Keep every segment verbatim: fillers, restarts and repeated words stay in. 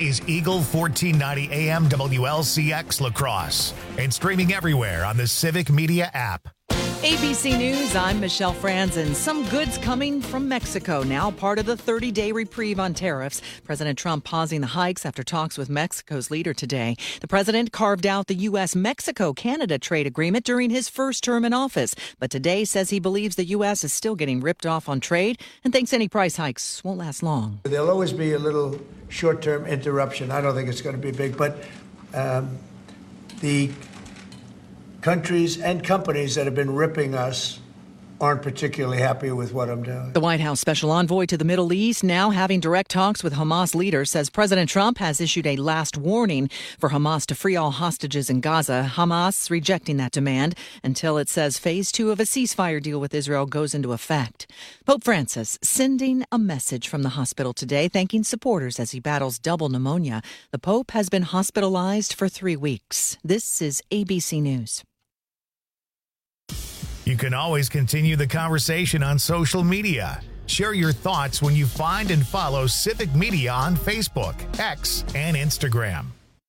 is Eagle fourteen ninety A M W L C X La Crosse and streaming everywhere on the Civic Media app. A B C News, I'm Michelle Franzen. Some goods coming from Mexico, now part of the thirty-day reprieve on tariffs. President Trump pausing the hikes after talks with Mexico's leader today. The president carved out the U S Mexico Canada trade agreement during his first term in office, but today says he believes the U S is still getting ripped off on trade and thinks any price hikes won't last long. There'll always be a little short-term interruption. I don't think it's going to be big, but um, the countries and companies that have been ripping us aren't particularly happy with what I'm doing. The White House special envoy to the Middle East now having direct talks with Hamas leaders says President Trump has issued a last warning for Hamas to free all hostages in Gaza. Hamas rejecting that demand until it says phase two of a ceasefire deal with Israel goes into effect. Pope Francis sending a message from the hospital today, thanking supporters as he battles double pneumonia. The Pope has been hospitalized for three weeks. This is A B C News. You can always continue the conversation on social media. Share your thoughts when you find and follow Civic Media on Facebook, X, and Instagram.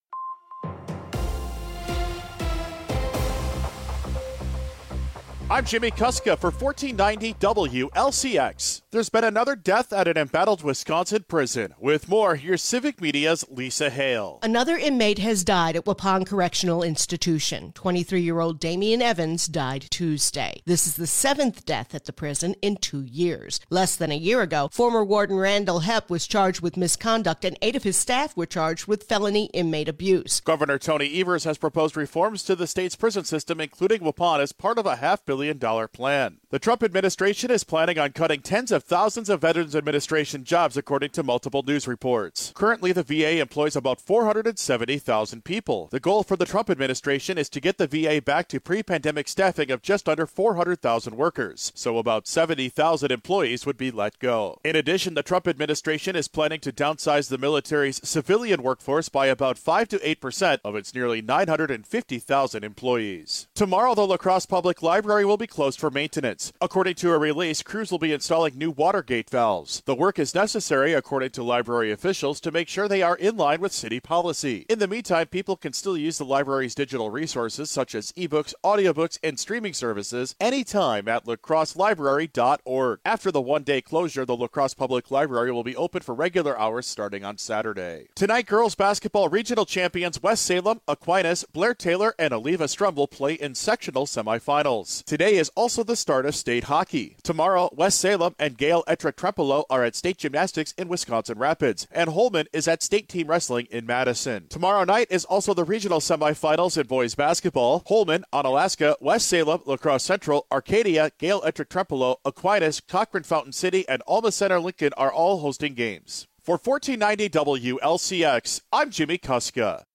I'm Jimmy Kuska for fourteen ninety W L C X. There's been another death at an embattled Wisconsin prison. With more, here's Civic Media's Lisa Hale. Another inmate has died at Waupun Correctional Institution. twenty-three-year-old Damian Evans died Tuesday. This is the seventh death at the prison in two years. Less than a year ago, former Warden Randall Hepp was charged with misconduct, and eight of his staff were charged with felony inmate abuse. Governor Tony Evers has proposed reforms to the state's prison system, including Waupun, as part of a half billion dollar plan. The Trump administration is planning on cutting tens of thousands of Veterans Administration jobs, according to multiple news reports. Currently, the V A employs about four hundred seventy thousand people. The goal for the Trump administration is to get the V A back to pre-pandemic staffing of just under four hundred thousand workers, so about seventy thousand employees would be let go. In addition, the Trump administration is planning to downsize the military's civilian workforce by about five to eight percent of its nearly nine hundred fifty thousand employees. Tomorrow, the La Crosse Public Library will be closed for maintenance. According to a release, crews will be installing new water gate valves. The work is necessary, according to library officials, to make sure they are in line with city policy. In the meantime, people can still use the library's digital resources, such as ebooks, audiobooks, and streaming services, anytime at la crosse library dot org. After the one-day closure, the La Crosse Public Library will be open for regular hours starting on Saturday. Tonight, girls basketball regional champions West Salem, Aquinas, Blair Taylor, and Oliva Strumble play in sectional semifinals. Today is also the start of state hockey. Tomorrow, West Salem and Gail Ettrick Trempolo are at state gymnastics in Wisconsin Rapids, and Holman is at state team wrestling in Madison. Tomorrow night is also the regional semifinals in boys basketball. Holman, Onalaska, West Salem, La Crosse Central, Arcadia, Gail Ettrick Trempolo, Aquinas, Cochrane Fountain City, and Alma Center Lincoln are all hosting games. For fourteen ninety W L C X, I'm Jimmy Kuska.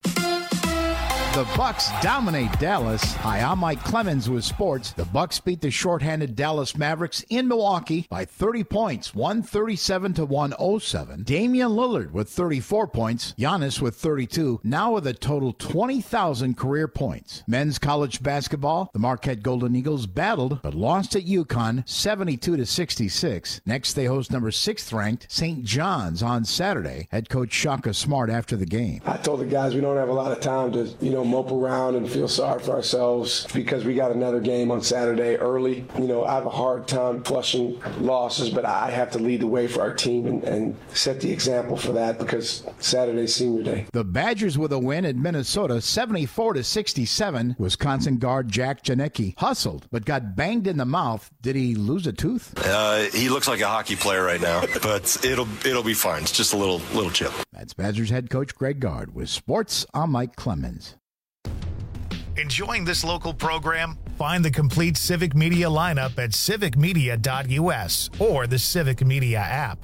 The Bucks dominate Dallas. Hi, I'm Mike Clemens with sports. The Bucks beat the shorthanded Dallas Mavericks in Milwaukee by thirty points, one thirty-seven to one oh seven. Damian Lillard with thirty-four points, Giannis with thirty-two, now with a total twenty thousand career points. Men's college basketball, the Marquette Golden Eagles battled but lost at UConn seventy-two to sixty-six. Next, they host number sixth ranked Saint John's on Saturday. Head coach Shaka Smart after the game. I told the guys we don't have a lot of time to, you know, mope around and feel sorry for ourselves because we got another game on Saturday early. You know, I have a hard time flushing losses, but I have to lead the way for our team and, and set the example for that because Saturday's senior day. The Badgers with a win at Minnesota seventy-four to sixty-seven. Wisconsin guard Jack Janicki hustled but got banged in the mouth. Did he lose a tooth? Uh, he looks like a hockey player right now, but it'll it'll be fine. It's just a little little chip. That's Badgers head coach Greg Gard with sports. I'm Mike Clemens. Enjoying this local program? Find the complete Civic Media lineup at civic media dot u s or the Civic Media app.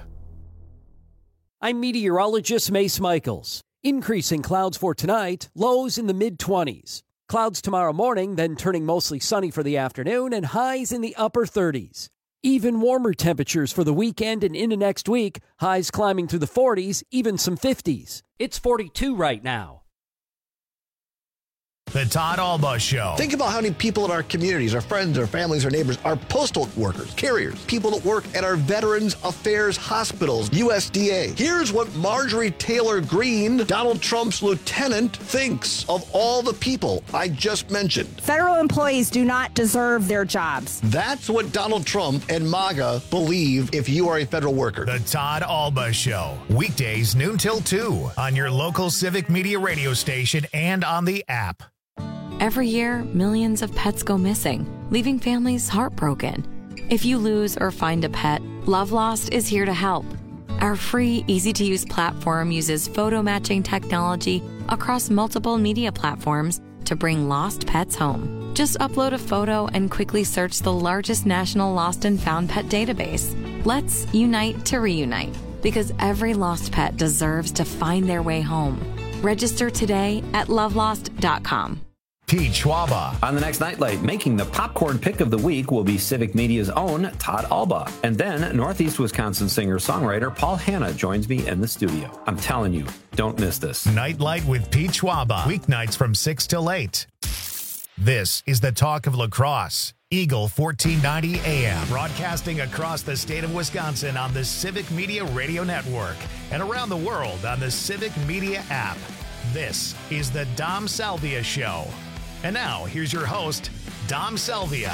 I'm meteorologist Mace Michaels. Increasing clouds for tonight, lows in the mid-twenties. Clouds tomorrow morning, then turning mostly sunny for the afternoon, and highs in the upper thirties. Even warmer temperatures for the weekend and into next week, highs climbing through the forties, even some fifties. It's forty-two right now. The Todd Alba Show. Think about how many people in our communities, our friends, our families, our neighbors, our postal workers, carriers, people that work at our Veterans Affairs hospitals, U S D A. Here's what Marjorie Taylor Greene, Donald Trump's lieutenant, thinks of all the people I just mentioned. Federal employees do not deserve their jobs. That's what Donald Trump and MAGA believe if you are a federal worker. The Todd Alba Show. Weekdays noon till two on your local Civic Media radio station and on the app. Every year, millions of pets go missing, leaving families heartbroken. If you lose or find a pet, Love Lost is here to help. Our free, easy-to-use platform uses photo matching technology across multiple media platforms to bring lost pets home. Just upload a photo and quickly search the largest national lost and found pet database. Let's unite to reunite, because every lost pet deserves to find their way home. Register today at love lost dot com. Pete Schwaba. On the next Nightlight, making the popcorn pick of the week will be Civic Media's own Todd Alba. And then Northeast Wisconsin singer-songwriter Paul Hanna joins me in the studio. I'm telling you, don't miss this. Nightlight with Pete Schwaba. Weeknights from six till eight. This is the Talk of Lacrosse. Eagle fourteen ninety A M. Broadcasting across the state of Wisconsin on the Civic Media Radio Network and around the world on the Civic Media app. This is the Dom Salvia Show. And now, here's your host, Dom Salvia.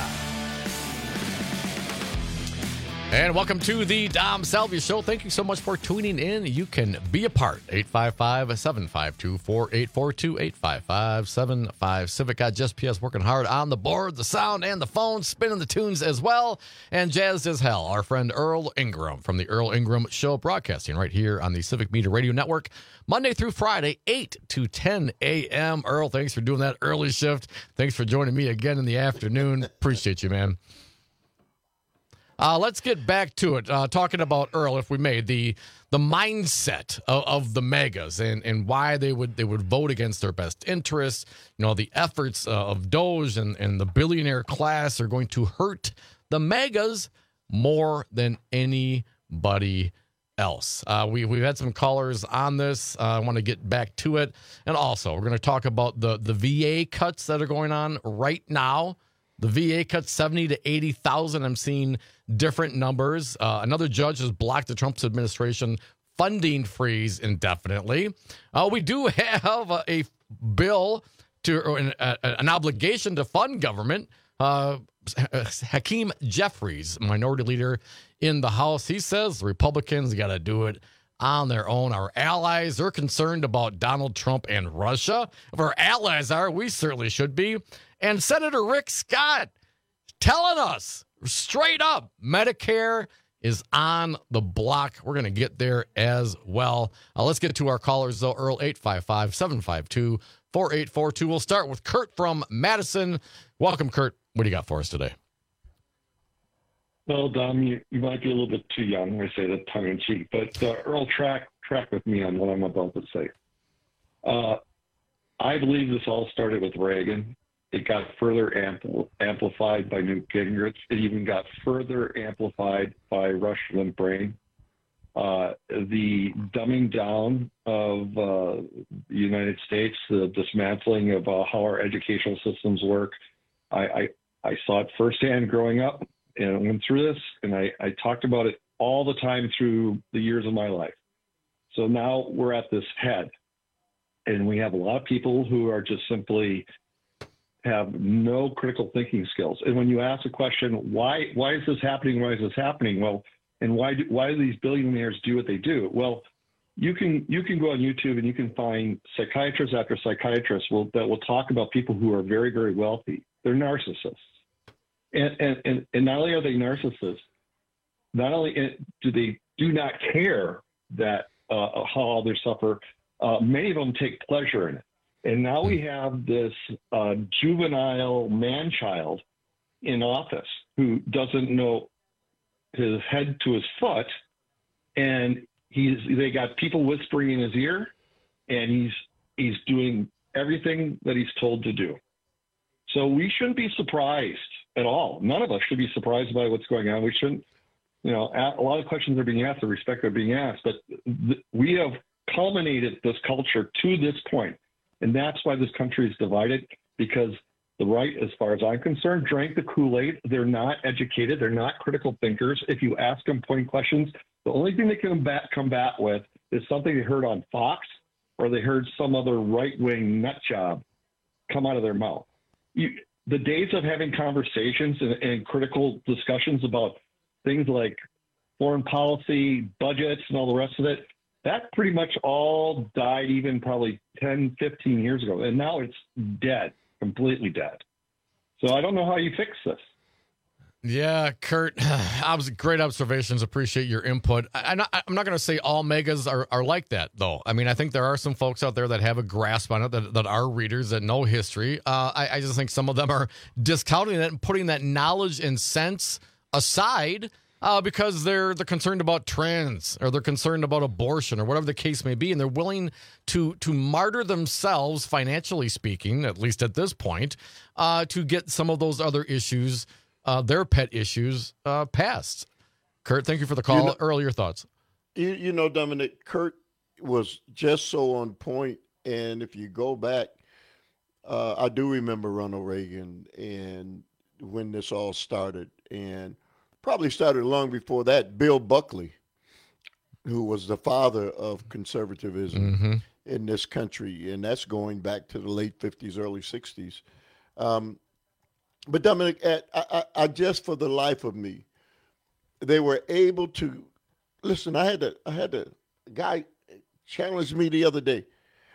And welcome to the Dom Salvia Show. Thank you so much for tuning in. You can be a part. eight five five, seven five two, four eight four two, eight five five, seven five. Civic got Just P S working hard on the board, the sound, and the phone, spinning the tunes as well. And jazzed as hell, our friend Earl Ingram from the Earl Ingram Show, broadcasting right here on the Civic Media Radio Network, Monday through Friday, eight to ten a.m. Earl, thanks for doing that early shift. Thanks for joining me again in the afternoon. Appreciate you, man. Uh, let's get back to it. Uh, talking about, Earl, if we may, the the mindset of, of the megas and, and why they would they would vote against their best interests. You know, the efforts uh, of Doge and, and the billionaire class are going to hurt the megas more than anybody else. Uh, we, we've had some callers on this. Uh, I want to get back to it. And also, we're going to talk about the, the V A cuts that are going on right now. The V A cuts seventy to eighty thousand. I'm seeing different numbers. Uh, another judge has blocked the Trump administration funding freeze indefinitely. Uh, we do have a, a bill to or an, a, an obligation to fund government. Uh, Hakeem Jeffries, minority leader in the House, he says the Republicans got to do it on their own. Our allies are concerned about Donald Trump and Russia. If our allies are, we certainly should be. And Senator Rick Scott telling us straight up, Medicare is on the block. We're going to get there as well. Uh, let's get to our callers, though. Earl, eight five five, seven five two, four eight four two. We'll start with Kurt from Madison. Welcome, Kurt. What do you got for us today? Well, Dom, you, you might be a little bit too young when I say that tongue-in-cheek, but uh, Earl, track, track with me on what I'm about to say. Uh, I believe this all started with Reagan. It got further ampl- amplified by Newt Gingrich. It even got further amplified by Rush Limbaugh. Uh, the dumbing down of uh, the United States, the dismantling of uh, how our educational systems work. I, I, I saw it firsthand growing up and I went through this, and I, I talked about it all the time through the years of my life. So now we're at this head, and we have a lot of people who are just simply have no critical thinking skills. And when you ask a question, why why is this happening? Why is this happening? Well, and why do, why do these billionaires do what they do? Well, you can you can go on YouTube and you can find psychiatrists after psychiatrists will, that will talk about people who are very, very wealthy. They're narcissists. And and, and, and not only are they narcissists, not only do they do not care that uh, how others suffer, uh, many of them take pleasure in it. And now we have this uh, juvenile man-child in office who doesn't know his head to his foot, and he's they got people whispering in his ear, and he's he's doing everything that he's told to do. So we shouldn't be surprised at all. None of us should be surprised by what's going on. We shouldn't, you know, a lot of questions are being asked, the respect are being asked, but th- we have culminated this culture to this point. And that's why this country is divided, because the right, as far as I'm concerned, drank the Kool-Aid. They're not educated. They're not critical thinkers. If you ask them point questions, the only thing they can combat, combat with is something they heard on Fox or they heard some other right-wing nut job come out of their mouth. You, the days of having conversations and, and critical discussions about things like foreign policy, budgets, and all the rest of it, that pretty much all died even probably ten, fifteen years ago. And now it's dead, completely dead. So I don't know how you fix this. Yeah, Kurt, great observations. Appreciate your input. I, I'm not, I'm not going to say all megas are, are like that, though. I mean, I think there are some folks out there that have a grasp on it, that, that are readers, that know history. Uh, I, I just think some of them are discounting it and putting that knowledge and sense aside uh, because they're, they're concerned about trans or they're concerned about abortion or whatever the case may be, and they're willing to, to martyr themselves, financially speaking, at least at this point, uh, to get some of those other issues Uh, their pet issues uh, passed. Kurt, thank you for the call. You know, Earlier thoughts. You, you know, Dominic, Kurt was just so on point. And if you go back, uh, I do remember Ronald Reagan and when this all started. And probably started long before that, Bill Buckley, who was the father of conservatism mm-hmm. in this country. And that's going back to the late fifties, early sixties. Um But Dominic, I, I, I just for the life of me, they were able to listen. I had a, I had a guy challenge me the other day.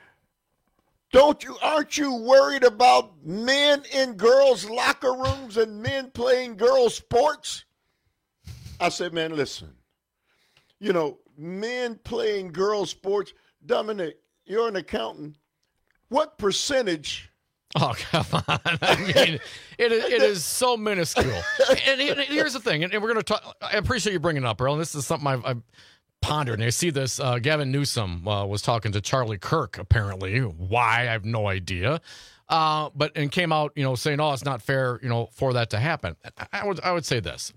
Don't you? Aren't you worried about men in girls' locker rooms and men playing girls' sports? I said, man, listen. You know, men playing girls' sports. Dominic, you're an accountant. What percentage? Oh, come on. I mean, it, it is so minuscule. And here's the thing, and we're going to talk. I appreciate you bringing it up, Earl, and this is something I've, I've pondered. And I see this. Uh, Gavin Newsom uh, was talking to Charlie Kirk, apparently. Why? I have no idea. Uh, but and came out, you know, saying, oh, it's not fair, you know, for that to happen. I, I would, I would say this.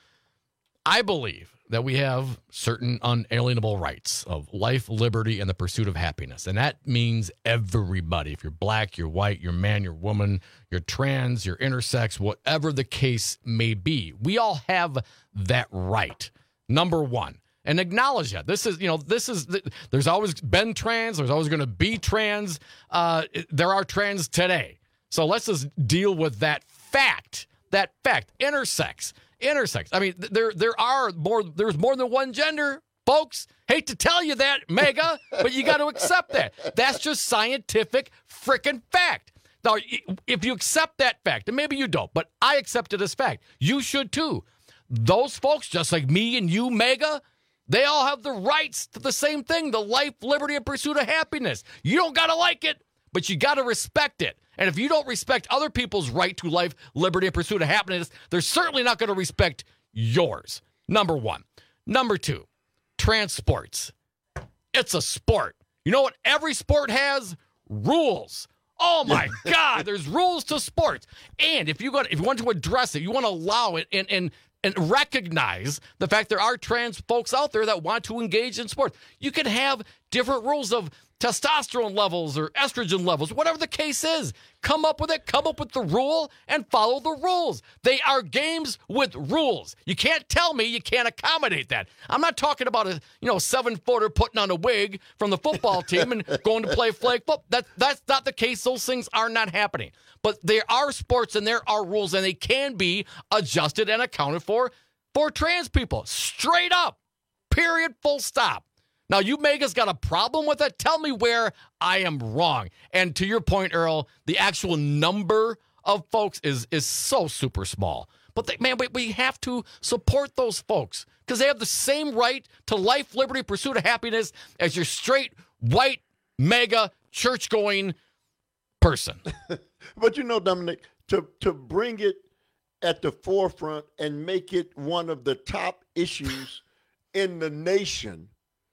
I believe that we have certain unalienable rights of life, liberty, and the pursuit of happiness. And that means everybody. If you're black, you're white, you're man, you're woman, you're trans, you're intersex, whatever the case may be. We all have that right, number one. And acknowledge that. This is, you know, this is, there's always been trans, there's always going to be trans. Uh, there are trans today. So let's just deal with that fact, that fact, intersex. Intersex. I mean, there there are more. There's more than one gender, folks. Hate to tell you that, Mega, but you got to accept that. That's just scientific frickin' fact. Now, if you accept that fact, and maybe you don't, but I accept it as fact, you should too. Those folks, just like me and you, Mega, they all have the rights to the same thing: the life, liberty, and pursuit of happiness. You don't got to like it, but you got to respect it. And if you don't respect other people's right to life, liberty, and pursuit of happiness, they're certainly not going to respect yours. Number one. Number two, trans sports. It's a sport. You know what every sport has? Rules. Oh, my God. There's rules to sports. And if you, got, if you want to address it, you want to allow it and, and, and recognize the fact there are trans folks out there that want to engage in sports. You can have different rules of testosterone levels or estrogen levels, whatever the case is. Come up with it, come up with the rule, and follow the rules. They are games with rules. You can't tell me you can't accommodate that. I'm not talking about a you know seven-footer putting on a wig from the football team and going to play flag football. That, that's not the case. Those things are not happening. But there are sports and there are rules, and they can be adjusted and accounted for for trans people. Straight up. Period. Full stop. Now, you Mega's got a problem with it. Tell me where I am wrong. And to your point, Earl, the actual number of folks is is so super small. But, they, man, we, we have to support those folks because they have the same right to life, liberty, pursuit of happiness as your straight, white, Mega, church-going person. But, you know, Dominic, to, to bring it at the forefront and make it one of the top issues in the nation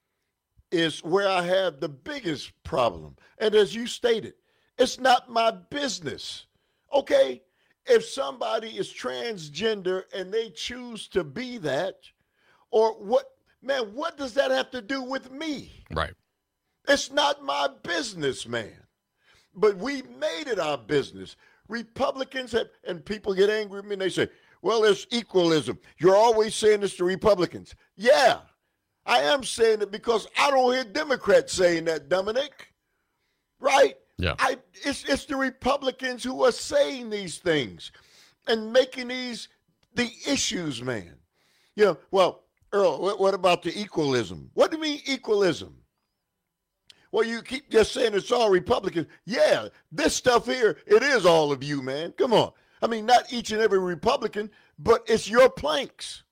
is where I have the biggest problem. And as you stated, it's not my business. Okay? If somebody is transgender and they choose to be that, or what, man, what does that have to do with me? Right. It's not my business, man. but we made it our business. Republicans have, and people get angry with me and they say, well, it's equalism. You're always saying this to Republicans. Yeah, I am saying it because I don't hear Democrats saying that, Dominic. Right? Yeah. I, it's, it's the Republicans who are saying these things and making these the issues, man. You know, well, Earl, what, what about the equalism? What do you mean equalism? Well, you keep just saying it's all Republicans. Yeah, this stuff here, it is all of you, man. Come on. I mean, not each and every Republican, but it's your planks.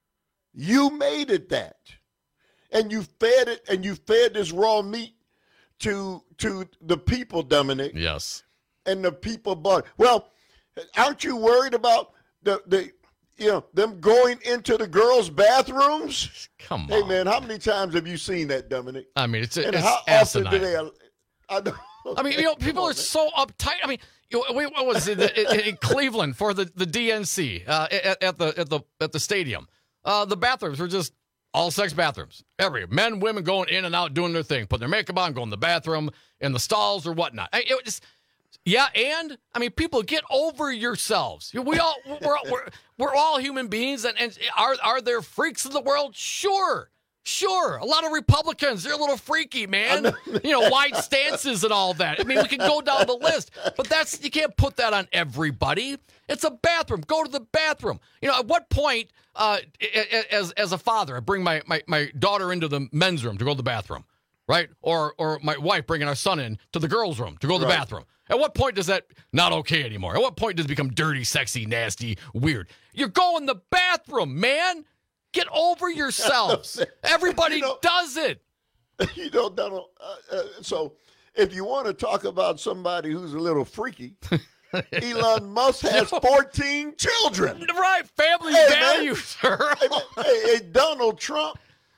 You made it that. And you fed it, and you fed this raw meat to to the people, Dominic. Yes. And the people bought it. Well, aren't you worried about the, the you know, them going into the girls' bathrooms? Come on. Hey, man, how many times have you seen that, Dominic? I mean, it's, and it's how asinine. often do they? I, don't, I mean, you know, people are so uptight. I mean, you know, what was it in, in Cleveland for the, the D N C uh, at, at the at the at the stadium? Uh, the bathrooms were just all sex bathrooms. Every men, women going in and out, doing their thing, putting their makeup on, going to the bathroom, in the stalls or whatnot. I, it just, yeah, and I mean, people, get over yourselves. We all we're we're, we're all human beings, and, and are are there freaks in the world? Sure. Sure, a lot of Republicans, they're a little freaky, man. You know, wide stances and all that. I mean, we can go down the list, but that's, you can't put that on everybody. It's a bathroom. Go to the bathroom. You know, at what point, uh, as as a father, I bring my, my, my daughter into the men's room to go to the bathroom, right? Or or my wife bringing our son in to the girls' room to go to the right. bathroom. At what point does that not okay anymore? At what point does it become dirty, sexy, nasty, weird? You're going to the bathroom, man. Get over yourselves. Everybody you know, does it. You know, Donald, uh, uh, so if you want to talk about somebody who's a little freaky, Elon Musk has fourteen children. Right, family hey, values, sir. hey, hey, hey, Donald Trump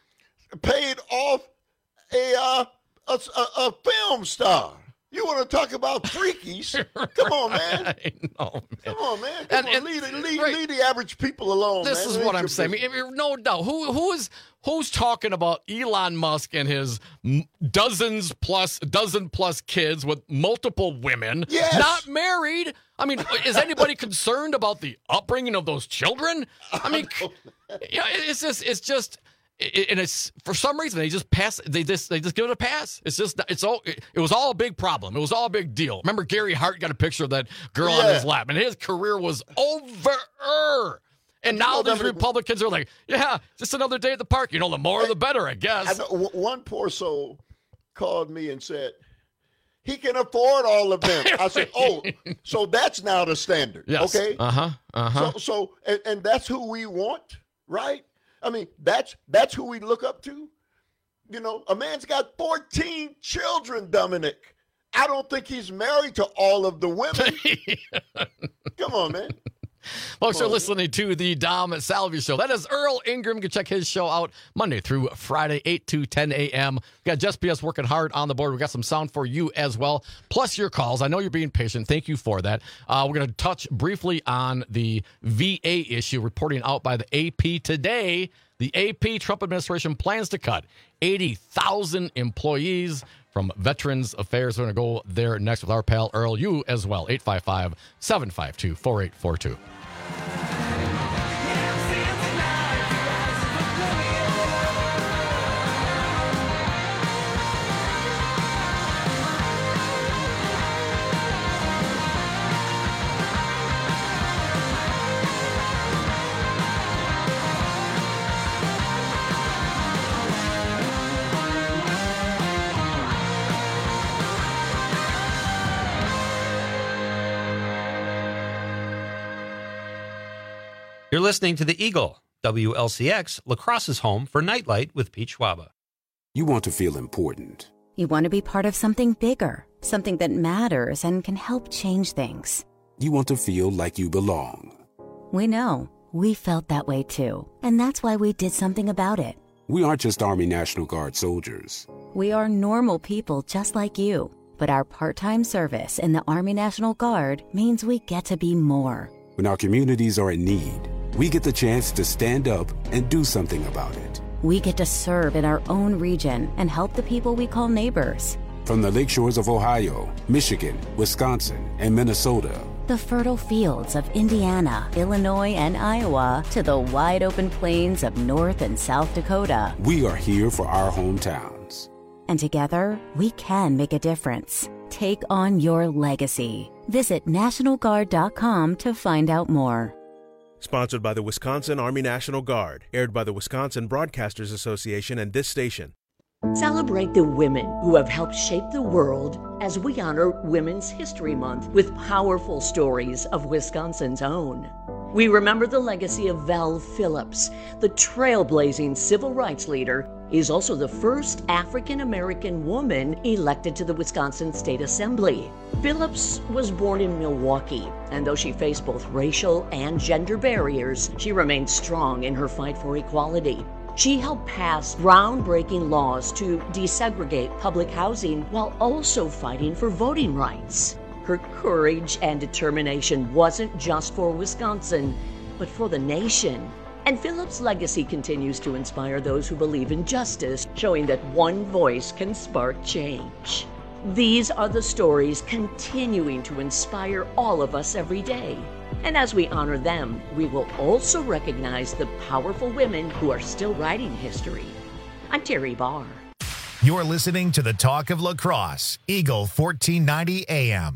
paid off a, uh, a, a, a film star. You want to talk about freakies? Come on, man. I know, man. Come on, man. Come and, on. And, leave, leave, right. leave the average people alone, this man. This is Leave what I'm saying. I mean, no doubt. Who who is who's talking about Elon Musk and his dozens plus dozen plus kids with multiple women, yes. not married? I mean, is anybody concerned about the upbringing of those children? I mean, yeah, it's just it's just. It, and it's for some reason they just pass. They just they just give it a pass. It's just it's all. It, it was all a big problem. It was all a big deal. Remember, Gary Hart got a picture of that girl yeah. on his lap, and his career was over. And now these Republicans are like, yeah, just another day at the park. You know, the more the better, I guess. I know, one poor soul called me and said he can afford all of them. I said, oh, so that's now the standard. Yes. Okay. Uh huh. Uh huh. So so and, and that's who we want, right? I mean, that's that's who we look up to. You know, a man's got fourteen children, Dominic. I don't think he's married to all of the women. Come on, man. Folks are listening to the Dom Salvia Show. That is Earl Ingram. You can check his show out Monday through Friday, eight to ten a.m. We got Just B S working hard on the board. We got some sound for you as well, plus your calls. I know you're being patient. Thank you for that. Uh, we're going to touch briefly on the V A issue reporting out by the A P today. The A P Trump administration plans to cut eighty thousand employees from Veterans Affairs. We're going to go there next with our pal Earl. You as well, eight five five, seven five two, four eight four two. You're listening to The Eagle, W L C X, La Crosse's home for Nightlight with Pete Schwaba. You want to feel important. You want to be part of something bigger, something that matters and can help change things. You want to feel like you belong. We know. We felt that way too. And that's why we did something about it. We aren't just Army National Guard soldiers. We are normal people just like you. But our part-time service in the Army National Guard means we get to be more. When our communities are in need, we get the chance to stand up and do something about it. We get to serve in our own region and help the people we call neighbors. From the lakeshores of Ohio, Michigan, Wisconsin, and Minnesota. The fertile fields of Indiana, Illinois, and Iowa to the wide open plains of North and South Dakota. We are here for our hometowns. And together, we can make a difference. Take on your legacy. Visit National Guard dot com to find out more. Sponsored by the Wisconsin Army National Guard. Aired by the Wisconsin Broadcasters Association and this station. Celebrate the women who have helped shape the world as we honor Women's History Month with powerful stories of Wisconsin's own. We remember the legacy of Val Phillips, the trailblazing civil rights leader. Is also the first African-American woman elected to the Wisconsin State Assembly. Phillips was born in Milwaukee, and though she faced both racial and gender barriers, she remained strong in her fight for equality. She helped pass groundbreaking laws to desegregate public housing while also fighting for voting rights. Her courage and determination wasn't just for Wisconsin, but for the nation. And Phillips' legacy continues to inspire those who believe in justice, showing that one voice can spark change. These are the stories continuing to inspire all of us every day. And as we honor them, we will also recognize the powerful women who are still writing history. I'm Terry Barr. You're listening to the Talk of Lacrosse, Eagle fourteen ninety A M.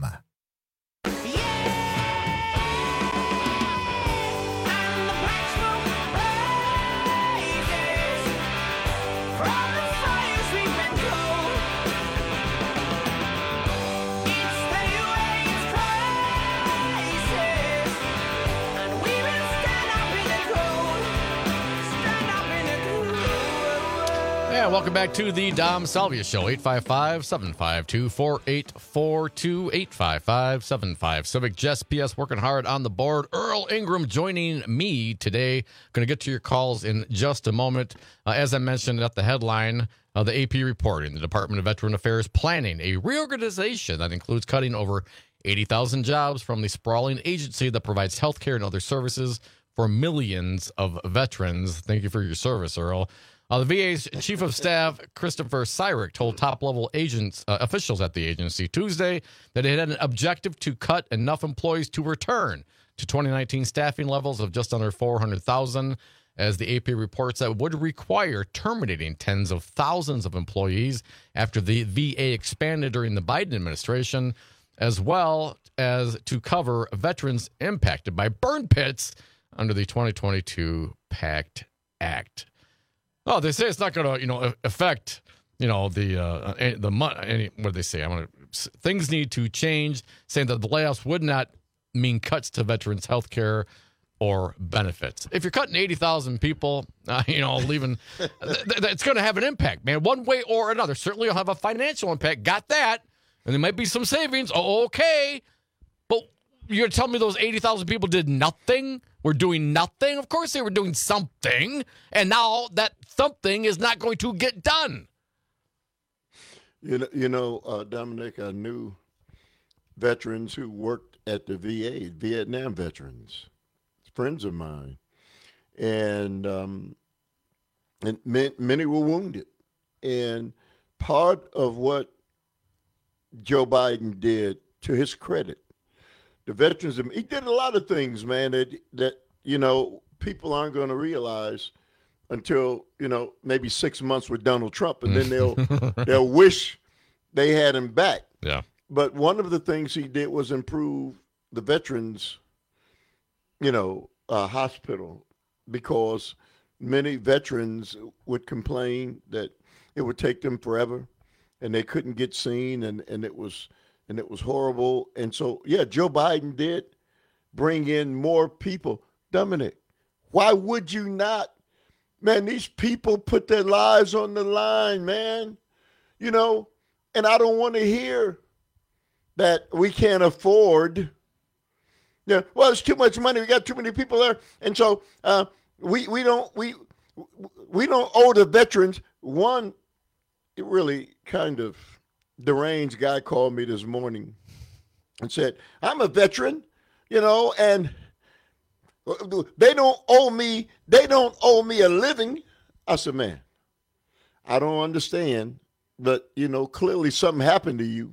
Yeah, welcome back to the Dom Salvia Show. eight five five, seven five two, four eight four two, eight five five, seven five. Civic Jess P S working hard on the board. Earl Ingram joining me today. Going to get to your calls in just a moment. Uh, as I mentioned at the headline, uh, the A P reporting, the Department of Veteran Affairs planning a reorganization that includes cutting over eighty thousand jobs from the sprawling agency that provides health care and other services for millions of veterans. Thank you for your service, Earl. Uh, the V A's Chief of Staff, Christopher Cyrick, told top-level agents, uh, officials at the agency Tuesday that it had an objective to cut enough employees to return to twenty nineteen staffing levels of just under four hundred thousand, as the A P reports that would require terminating tens of thousands of employees after the V A expanded during the Biden administration, as well as to cover veterans impacted by burn pits under the twenty twenty-two PACT Act. Oh, they say it's not going to, you know, affect, you know, the uh, the money. What do they say? I'm going to things need to change, saying that the layoffs would not mean cuts to veterans' health care or benefits. If you're cutting eighty thousand people, uh, you know, leaving, th- th- it's going to have an impact, man, one way or another. Certainly, you'll have a financial impact. Got that, and there might be some savings. Oh, okay, but you're going to tell me those eighty thousand people did nothing? Were doing nothing? Of course they were doing something, and now that something is not going to get done. You know, you know, uh, Dominic, I knew veterans who worked at the V A, Vietnam veterans, friends of mine, and um, and many were wounded. And part of what Joe Biden did, to his credit, the veterans, he did a lot of things, man, that, that you know, people aren't going to realize until, you know, maybe six months with Donald Trump, and then they'll they'll wish they had him back. Yeah. But one of the things he did was improve the veterans, you know, uh, hospital, because many veterans would complain that it would take them forever, and they couldn't get seen, and, and it was and it was horrible. And so, yeah, Joe Biden did bring in more people. Dominic, why would you not? Man, these people put their lives on the line, man. You know, and I don't want to hear that we can't afford. Yeah, well, it's too much money. We got too many people there, and so uh, we we don't we we don't owe the veterans. One really kind of deranged guy called me this morning and said, "I'm a veteran, you know, and they don't owe me. They don't owe me a living." I said, "Man, I don't understand but, you know, clearly something happened to you.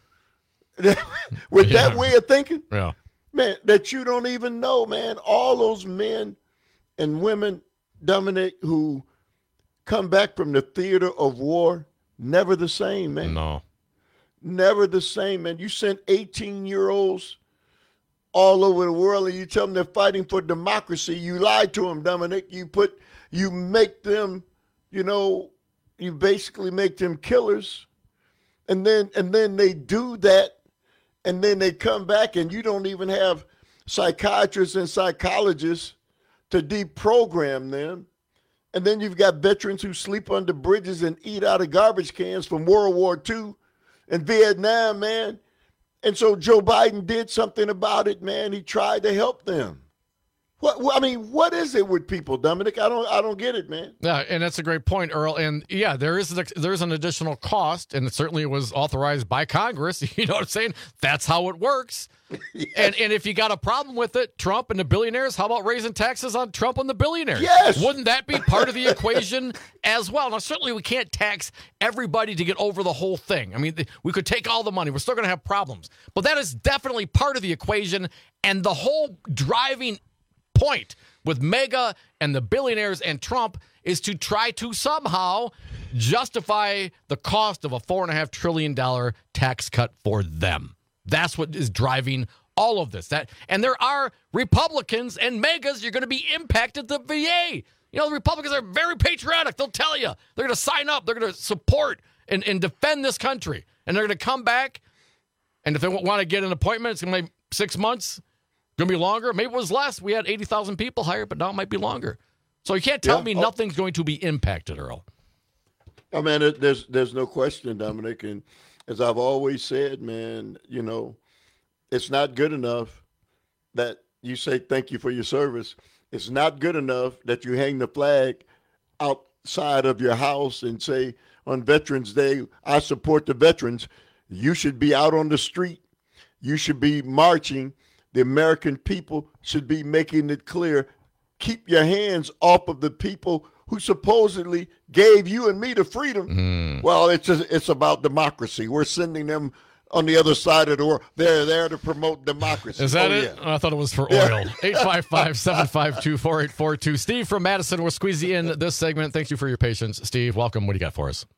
With Yeah. that way of thinking, Yeah. man, that you don't even know, man. All those men and women, Dominic, who come back from the theater of war, never the same, man. No. Never the same, man. You send eighteen-year-olds all over the world and you tell them they're fighting for democracy. You lie to them, Dominic. You put, you make them, you know, you basically make them killers. And then, and then they do that. And then they come back and you don't even have psychiatrists and psychologists to deprogram them. And then you've got veterans who sleep under bridges and eat out of garbage cans from World War Two and Vietnam, man. And so Joe Biden did something about it, man. He tried to help them. What I mean, what is it with people, Dominic? I don't, I don't get it, man. Yeah, and that's a great point, Earl. And yeah, there is there is an additional cost, and it certainly was authorized by Congress. You know what I'm saying? That's how it works. Yes. And and if you got a problem with it, Trump and the billionaires, how about raising taxes on Trump and the billionaires? Yes. Wouldn't that be part of the equation as well? Now, certainly we can't tax everybody to get over the whole thing. I mean, we could take all the money. We're still going to have problems. But that is definitely part of the equation, and the whole driving point with MAGA and the billionaires and Trump is to try to somehow justify the cost of a four and a half trillion dollar tax cut for them. That's what is driving all of this. That and there are Republicans and MAGAs. You're going to be impacted the V A. You know, the Republicans are very patriotic. They'll tell you they're going to sign up. They're going to support and, and defend this country. And they're going to come back. And if they want to get an appointment, it's going to be six months. Going to be longer. Maybe it was less. We had eighty thousand people hired, but now it might be longer. So you can't tell Yeah. me Oh. nothing's going to be impacted, Earl. I mean, it- there's there's no question, Dominic. And as I've always said, man, you know, it's not good enough that you say thank you for your service. It's not good enough that you hang the flag outside of your house and say on Veterans Day, I support the veterans. You should be out on the street. You should be marching. The American people should be making it clear, keep your hands off of the people who supposedly gave you and me the freedom. Mm. Well, it's just, it's about democracy. We're sending them on the other side of the world. They're there to promote democracy. Is that oh, it? Yeah. Oh, I thought it was for Yeah. oil. eight five five, seven five two, four eight four two. Steve from Madison, we'll squeeze you in this segment. Thank you for your patience. Steve, welcome. What do you got for us?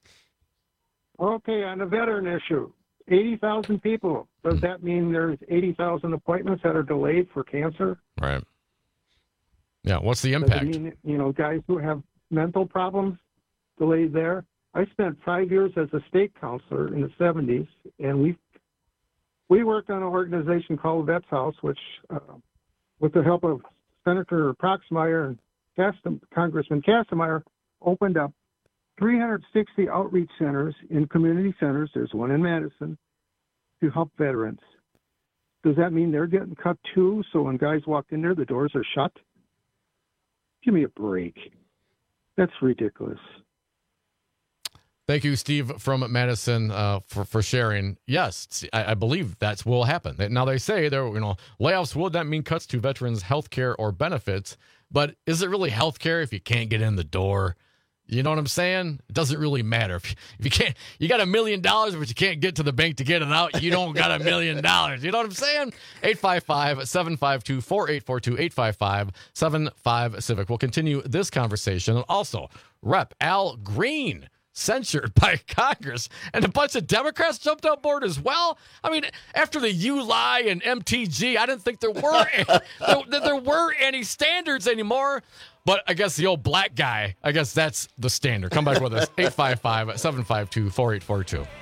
Okay, on the veteran issue, eighty thousand people. Does that mean there's eighty thousand appointments that are delayed for cancer? Right. Yeah, what's the Does impact? it mean, you know, guys who have mental problems delayed there? I spent five years as a state counselor in the seventies, and we we worked on an organization called Vets House, which, uh, with the help of Senator Proxmire and Kastem, Congressman Kastemeyer, opened up three hundred sixty outreach centers in community centers. There's one in Madison to help veterans. Does that mean they're getting cut too? So when guys walk in there, the doors are shut? Give me a break. That's ridiculous. Thank you, Steve from Madison, uh, for for sharing. Yes, I, I believe that's will happen. Now they say there, you know, layoffs would not mean cuts to veterans' health care or benefits, but is it really health care if you can't get in the door? You know what I'm saying? It doesn't really matter if you, if you can't. You got a million dollars, but you can't get to the bank to get it out. You don't got a million dollars. You know what I'm saying? eight five five, seven five two, four eight four two, eight five five, seven five Civic. We'll continue this conversation. And also, Rep Al Green censured by Congress, and a bunch of Democrats jumped on board as well. I mean, after the U L I and M T G, I didn't think there were any, there, there were any standards anymore. But I guess the old black guy, I guess that's the standard. Come back with us, eight five five, seven five two, four eight four two.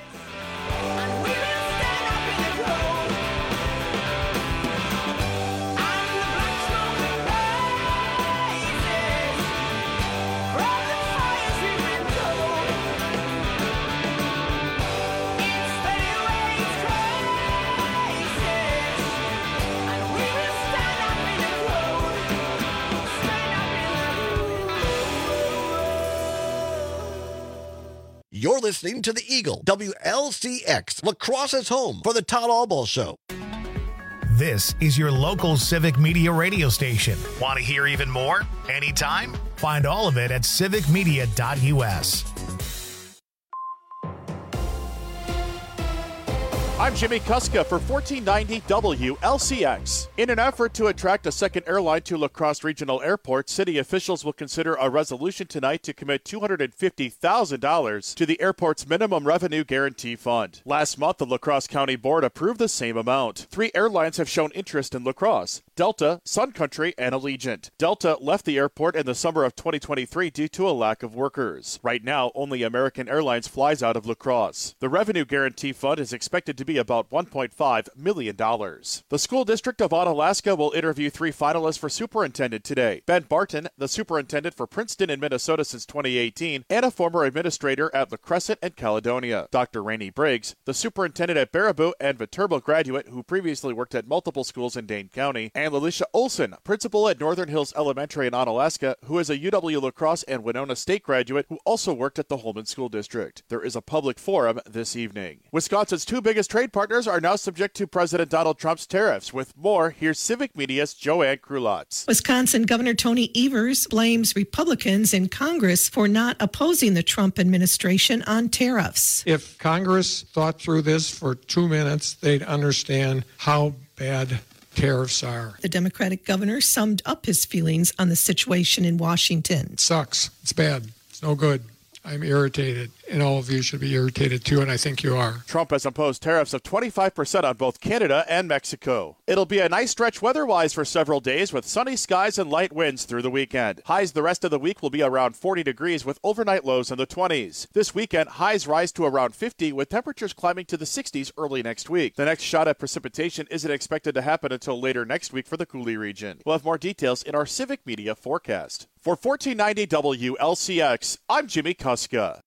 You're listening to The Eagle, W L C X, La Crosse's home for the Todd Albaugh Show. This is your local Civic Media radio station. Want to hear even more? Anytime? Find all of it at civic media dot U S. I'm Jimmy Kuska for fourteen ninety W L C X. In an effort to attract a second airline to La Crosse Regional Airport, city officials will consider a resolution tonight to commit two hundred fifty thousand dollars to the airport's minimum revenue guarantee fund. Last month, the La Crosse County Board approved the same amount. Three airlines have shown interest in La Crosse: Delta, Sun Country, and Allegiant. Delta left the airport in the summer of twenty twenty-three due to a lack of workers. Right now, only American Airlines flies out of La Crosse. The revenue guarantee fund is expected to be about one point five million dollars. The school district of Onalaska will interview three finalists for superintendent today. Ben Barton, the superintendent for Princeton in Minnesota since twenty eighteen, and a former administrator at La Crescent and Caledonia. Doctor Rainey Briggs, the superintendent at Baraboo and Viterbo graduate who previously worked at multiple schools in Dane County, and Lalisha Olson, principal at Northern Hills Elementary in Onalaska, who is a U W La Crosse and Winona State graduate who also worked at the Holman School District. There is a public forum this evening. Wisconsin's two biggest trade partners are now subject to President Donald Trump's tariffs. With more, here's Civic Media's Joanne Krulotz. Wisconsin Governor Tony Evers blames Republicans in Congress for not opposing the Trump administration on tariffs. If Congress thought through this for two minutes, they'd understand how bad tariffs are. The Democratic governor summed up his feelings on the situation in Washington. It sucks. It's bad. It's no good. I'm irritated, and all of you should be irritated too, and I think you are. Trump has imposed tariffs of twenty-five percent on both Canada and Mexico. It'll be a nice stretch weather-wise for several days with sunny skies and light winds through the weekend. Highs the rest of the week will be around forty degrees with overnight lows in the twenties. This weekend, highs rise to around fifty with temperatures climbing to the sixties early next week. The next shot at precipitation isn't expected to happen until later next week for the Coulee region. We'll have more details in our Civic Media forecast. For fourteen ninety W L C X, I'm Jimmy Kuska.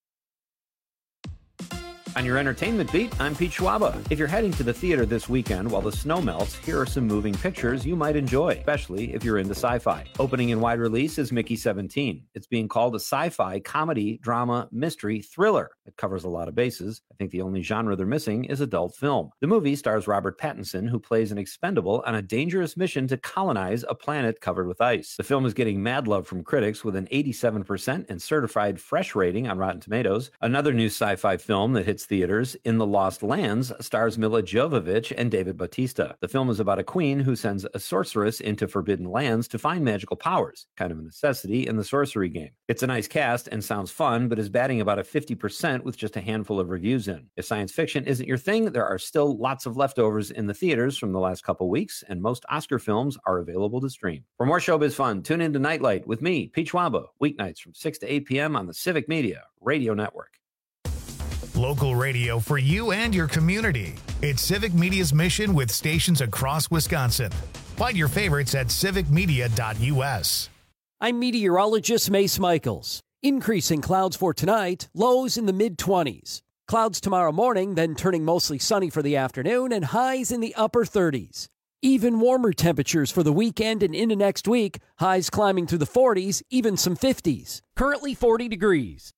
On your entertainment beat, I'm Pete Schwaba. If you're heading to the theater this weekend while the snow melts, here are some moving pictures you might enjoy, especially if you're into sci-fi. Opening in wide release is Mickey seventeen. It's being called a sci-fi, comedy, drama, mystery, thriller. It covers a lot of bases. I think the only genre they're missing is adult film. The movie stars Robert Pattinson, who plays an expendable on a dangerous mission to colonize a planet covered with ice. The film is getting mad love from critics with an eighty-seven percent and certified fresh rating on Rotten Tomatoes. Another new sci-fi film that hits theaters, In the Lost Lands, stars Mila Jovovich and David Bautista. The film is about a queen who sends a sorceress into forbidden lands to find magical powers, kind of a necessity in the sorcery game. It's a nice cast and sounds fun, but is batting about a fifty percent with just a handful of reviews in. If science fiction isn't your thing, there are still lots of leftovers in the theaters from the last couple weeks, and most Oscar films are available to stream. For more showbiz fun, tune in to Nightlight with me, Pete Schwaba, weeknights from six to eight p.m. on the Civic Media Radio Network. Local radio for you and your community. It's Civic Media's mission with stations across Wisconsin. Find your favorites at civic media dot u s. I'm meteorologist Mace Michaels. Increasing clouds for tonight, lows in the mid twenties. Clouds tomorrow morning, then turning mostly sunny for the afternoon, and highs in the upper thirties. Even warmer temperatures for the weekend and into next week, highs climbing through the forties, even some fifties. Currently forty degrees.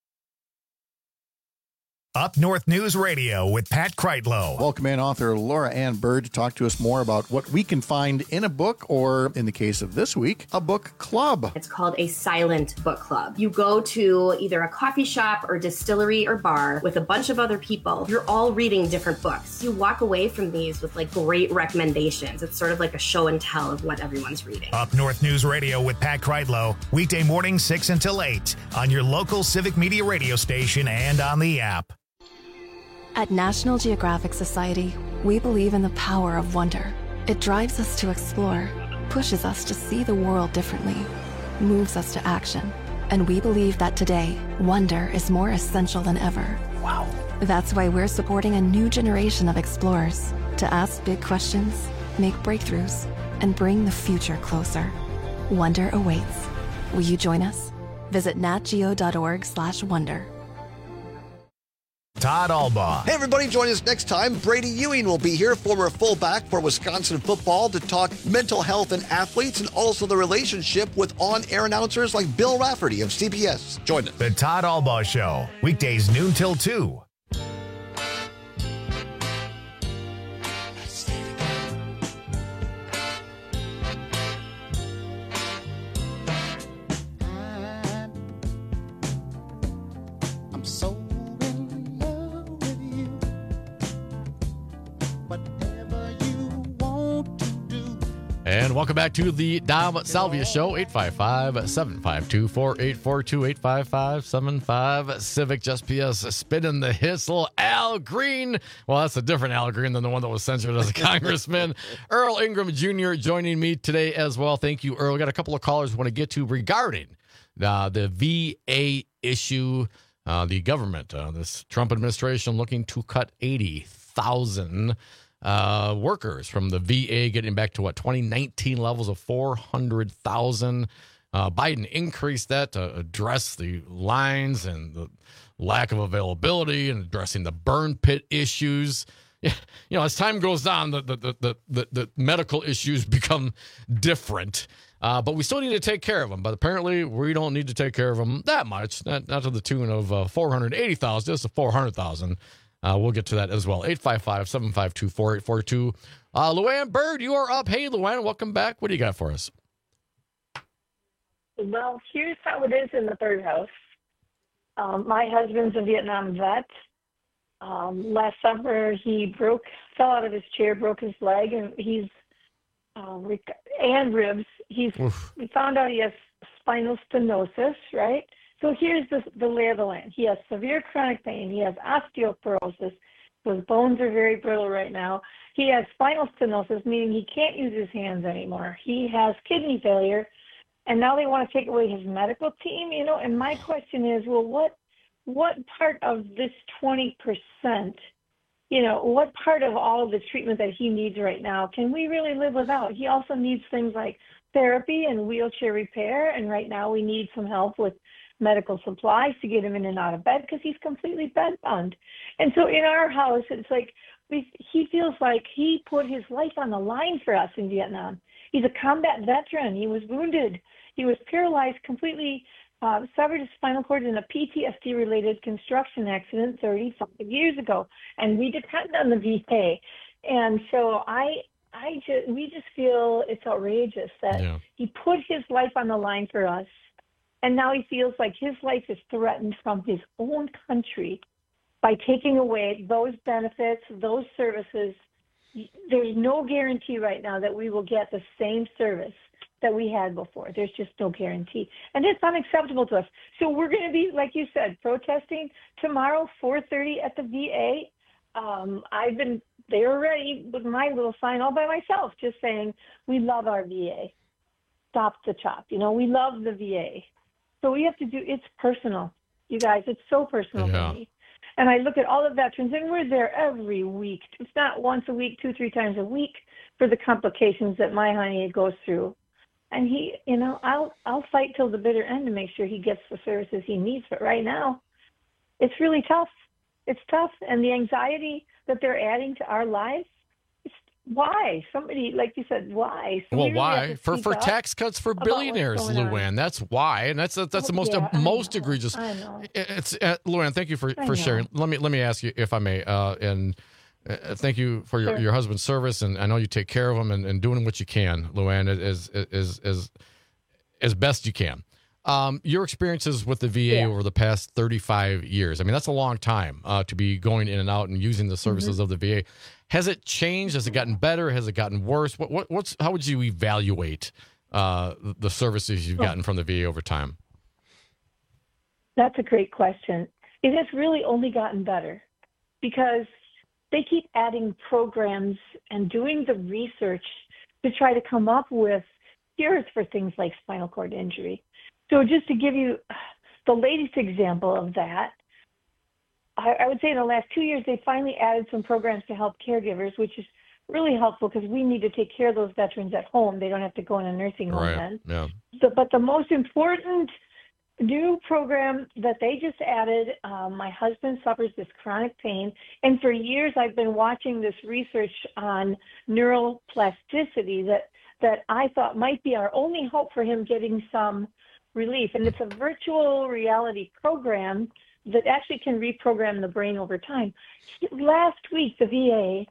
Up North News Radio with Pat Kreitlow. Welcome in author Laura Ann Bird to talk to us more about what we can find in a book, or in the case of this week, a book club. It's called a silent book club. You go to either a coffee shop or distillery or bar with a bunch of other people. You're all reading different books. You walk away from these with like great recommendations. It's sort of like a show and tell of what everyone's reading. Up North News Radio with Pat Kreitlow, weekday morning six until eight on your local Civic Media radio station and on the app. At National Geographic Society, we believe in the power of wonder. It drives us to explore, pushes us to see the world differently, moves us to action. And we believe that today, wonder is more essential than ever. Wow. That's why we're supporting a new generation of explorers to ask big questions, make breakthroughs, and bring the future closer. Wonder awaits. Will you join us? Visit natgeo.org slash wonder. Todd Albaugh. Hey, everybody, join us next time. Brady Ewing will be here, former fullback for Wisconsin football, to talk mental health and athletes and also the relationship with on-air announcers like Bill Rafferty of C B S. Join us. The Todd Albaugh Show, weekdays noon till two. And welcome back to the Dom Salvia Show, eight five five, seven five two, four eight four two, eight five five, seven five, Civic Just P S, spinning the hits, little Al Green. Well, that's a different Al Green than the one that was censored as a congressman. Earl Ingram Junior joining me today as well. Thank you, Earl. We got a couple of callers we want to get to regarding uh, the V A issue. Uh, the government, uh, this Trump administration looking to cut eighty thousand Uh, workers from the V A, getting back to what twenty nineteen levels of four hundred thousand. Uh, Biden increased that to address the lines and the lack of availability and addressing the burn pit issues. Yeah, you know, as time goes on, the the the the, the medical issues become different. Uh, but we still need to take care of them. But apparently, we don't need to take care of them that much, not, not to the tune of uh, four hundred eighty thousand, just four hundred thousand. Uh, we'll get to that as well. eight five five, seven five two, four eight four two. Uh, Luann Bird, you are up. Hey, Luann, welcome back. What do you got for us? Well, here's how it is in the third house. Um, my husband's a Vietnam vet. Um, last summer, he broke, fell out of his chair, broke his leg, and he's, uh, rec- and ribs. He's, Oof. We found out he has spinal stenosis, right? So here's the, the lay of the land. He has severe chronic pain. He has osteoporosis. His bones are very brittle right now. He has spinal stenosis, meaning he can't use his hands anymore. He has kidney failure, and now they want to take away his medical team, you know. And my question is, well, what what part of this twenty percent, you know, what part of all of the treatment that he needs right now can we really live without? He also needs things like therapy and wheelchair repair, and right now we need some help with medical supplies to get him in and out of bed because he's completely bedbound. And so in our house, it's like we, he feels like he put his life on the line for us in Vietnam. He's a combat veteran. He was wounded. He was paralyzed, completely uh, severed his spinal cord in a P T S D-related construction accident thirty-five years ago. And we depend on the V A. And so I, I just, we just feel it's outrageous that yeah. he put his life on the line for us. And now he feels like his life is threatened from his own country by taking away those benefits, those services. There's no guarantee right now that we will get the same service that we had before. There's just no guarantee. And it's unacceptable to us. So we're going to be, like you said, protesting tomorrow, four thirty at the V A. Um, I've been there already with my little sign all by myself, just saying, we love our V A. Stop the chop. You know, we love the V A. So we have to do, it's personal, you guys. It's so personal yeah. for me. And I look at all the veterans, and we're there every week. It's not once a week, two, three times a week for the complications that my honey goes through. And he, you know, I'll I'll fight till the bitter end to make sure he gets the services he needs. But right now, it's really tough. It's tough. And the anxiety that they're adding to our lives, why? Somebody, like you said, why? So well, we really why? For for tax cuts for billionaires, Luann. On. That's why, and that's that's oh, the most yeah, uh, most know. egregious. I know. It's uh, Luann. Thank you for, I for know. sharing. Let me let me ask you, if I may, uh, and uh, thank you for your, sure. your husband's service, and I know you take care of him and, and doing what you can, Luann, as as as as best you can. Um, your experiences with the V A yeah. over the past thirty-five years. I mean, that's a long time uh, to be going in and out and using the services mm-hmm. of the V A. Has it changed? Has it gotten better? Has it gotten worse? What, what what's how would you evaluate uh, the services you've gotten from the V A over time? That's a great question. It has really only gotten better because they keep adding programs and doing the research to try to come up with cures for things like spinal cord injury. So just to give you the latest example of that, I, I would say in the last two years, they finally added some programs to help caregivers, which is really helpful because we need to take care of those veterans at home. They don't have to go in a nursing home right. then. Yeah. So, but the most important new program that they just added, um, my husband suffers this chronic pain, and for years I've been watching this research on neuroplasticity that, that I thought might be our only hope for him getting some relief. And it's a virtual reality program that actually can reprogram the brain over time. Last week, the V A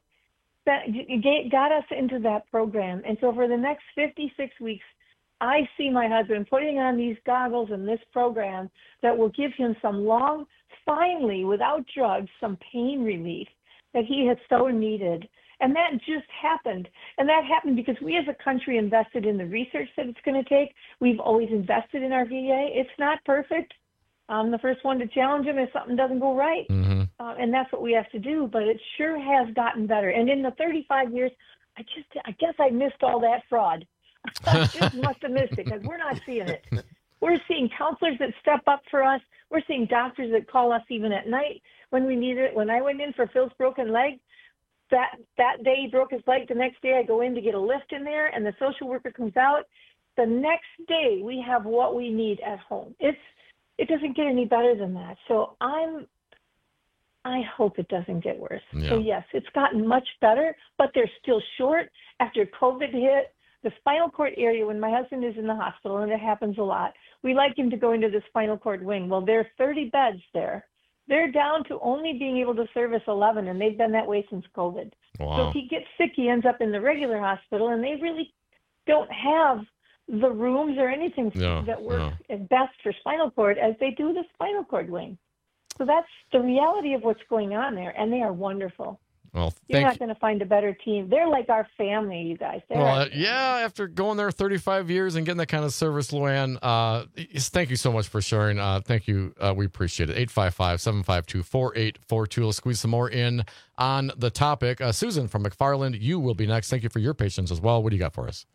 got us into that program. And so for the next fifty-six weeks, I see my husband putting on these goggles and this program that will give him some long, finally, without drugs, some pain relief. that he has so needed. And that just happened. And that happened because we as a country invested in the research that it's going to take. We've always invested in our V A. It's not perfect. I'm the first one to challenge him if something doesn't go right. Mm-hmm. Uh, and that's what we have to do. But it sure has gotten better. And in the thirty-five years, I just, I guess I missed all that fraud. I just must have missed it because we're not seeing it. We're seeing counselors that step up for us. We're seeing doctors that call us even at night when we need it. When I went in for Phil's broken leg, that that day he broke his leg. The next day I go in to get a lift in there, and the social worker comes out. The next day we have what we need at home. It's it doesn't get any better than that. So I'm I hope it doesn't get worse. Yeah. So yes, it's gotten much better, but they're still short. After COVID hit, the spinal cord area, when my husband is in the hospital, and it happens a lot, we like him to go into the spinal cord wing. Well, there are thirty beds there. They're down to only being able to service eleven, and they've been that way since COVID. Wow. So if he gets sick, he ends up in the regular hospital, and they really don't have the rooms or anything No, that work no. as best for spinal cord as they do the spinal cord wing. So that's the reality of what's going on there, and they are wonderful. Well, You're thank not going to find a better team. They're like our family, you guys. They're Well, our uh, yeah, after going there thirty-five years and getting that kind of service, Luann, uh, yes, thank you so much for sharing. Uh, thank you. Uh, we appreciate it. eight five five, seven five two, four eight four two. Let's squeeze some more in on the topic. Uh, Susan from McFarland, you will be next. Thank you for your patience as well. What do you got for us?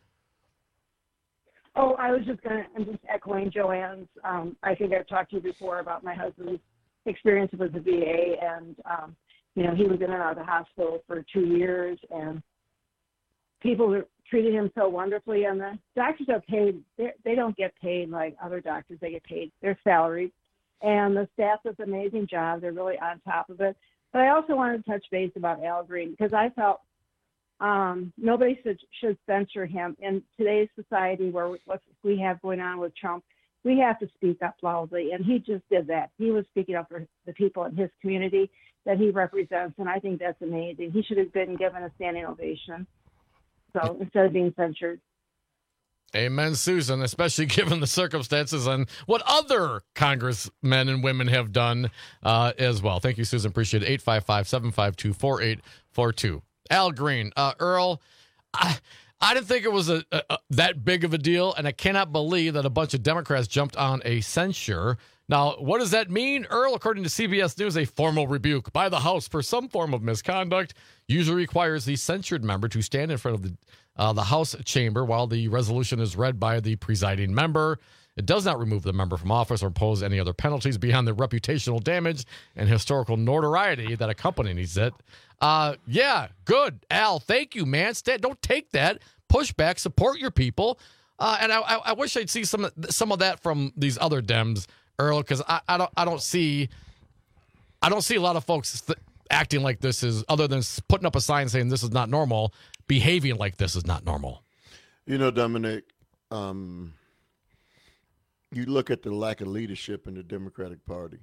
Oh, I was just going to, I'm just echoing Joanne's. Um, I think I've talked to you before about my husband's experience with the V A, and, um, you know, he was in and out of the hospital for two years, and people treated him so wonderfully. And the doctors are paid, they don't get paid like other doctors. They get paid, they're salaried. And the staff does an amazing job. They're really on top of it. But I also wanted to touch base about Al Green, because I felt um, nobody should, should censor him. In today's society, where what we have going on with Trump, we have to speak up loudly, and he just did that. He was speaking up for the people in his community that he represents, and I think that's amazing. He should have been given a standing ovation, so instead of being censured. Amen, Susan, especially given the circumstances and what other congressmen and women have done uh, as well. Thank you, Susan. Appreciate it. eight five five, seven five two, four eight four two. Al Green, uh, Earl, I, I didn't think it was a, a, a that big of a deal, and I cannot believe that a bunch of Democrats jumped on a censure. Now, what does that mean? Earl, according to C B S News, a formal rebuke by the House for some form of misconduct usually requires the censured member to stand in front of the uh, the House chamber while the resolution is read by the presiding member. It does not remove the member from office or impose any other penalties beyond the reputational damage and historical notoriety that accompanies it. Uh, yeah, good. Al, thank you, man. Stand, don't take that. Push back. Support your people. Uh, and I, I, I wish I'd see some some of that from these other Dems, Earl, because I, I don't I don't see I don't see a lot of folks th- acting like this is, other than putting up a sign saying this is not normal, behaving like this is not normal. You know, Dominic, um, you look at the lack of leadership in the Democratic Party,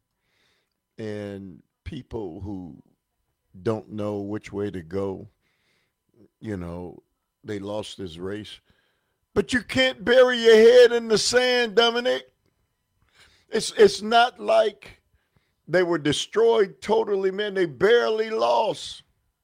and people who don't know which way to go, you know, they lost this race. But you can't bury your head in the sand, Dominic. It's it's not like they were destroyed totally, man. They barely lost.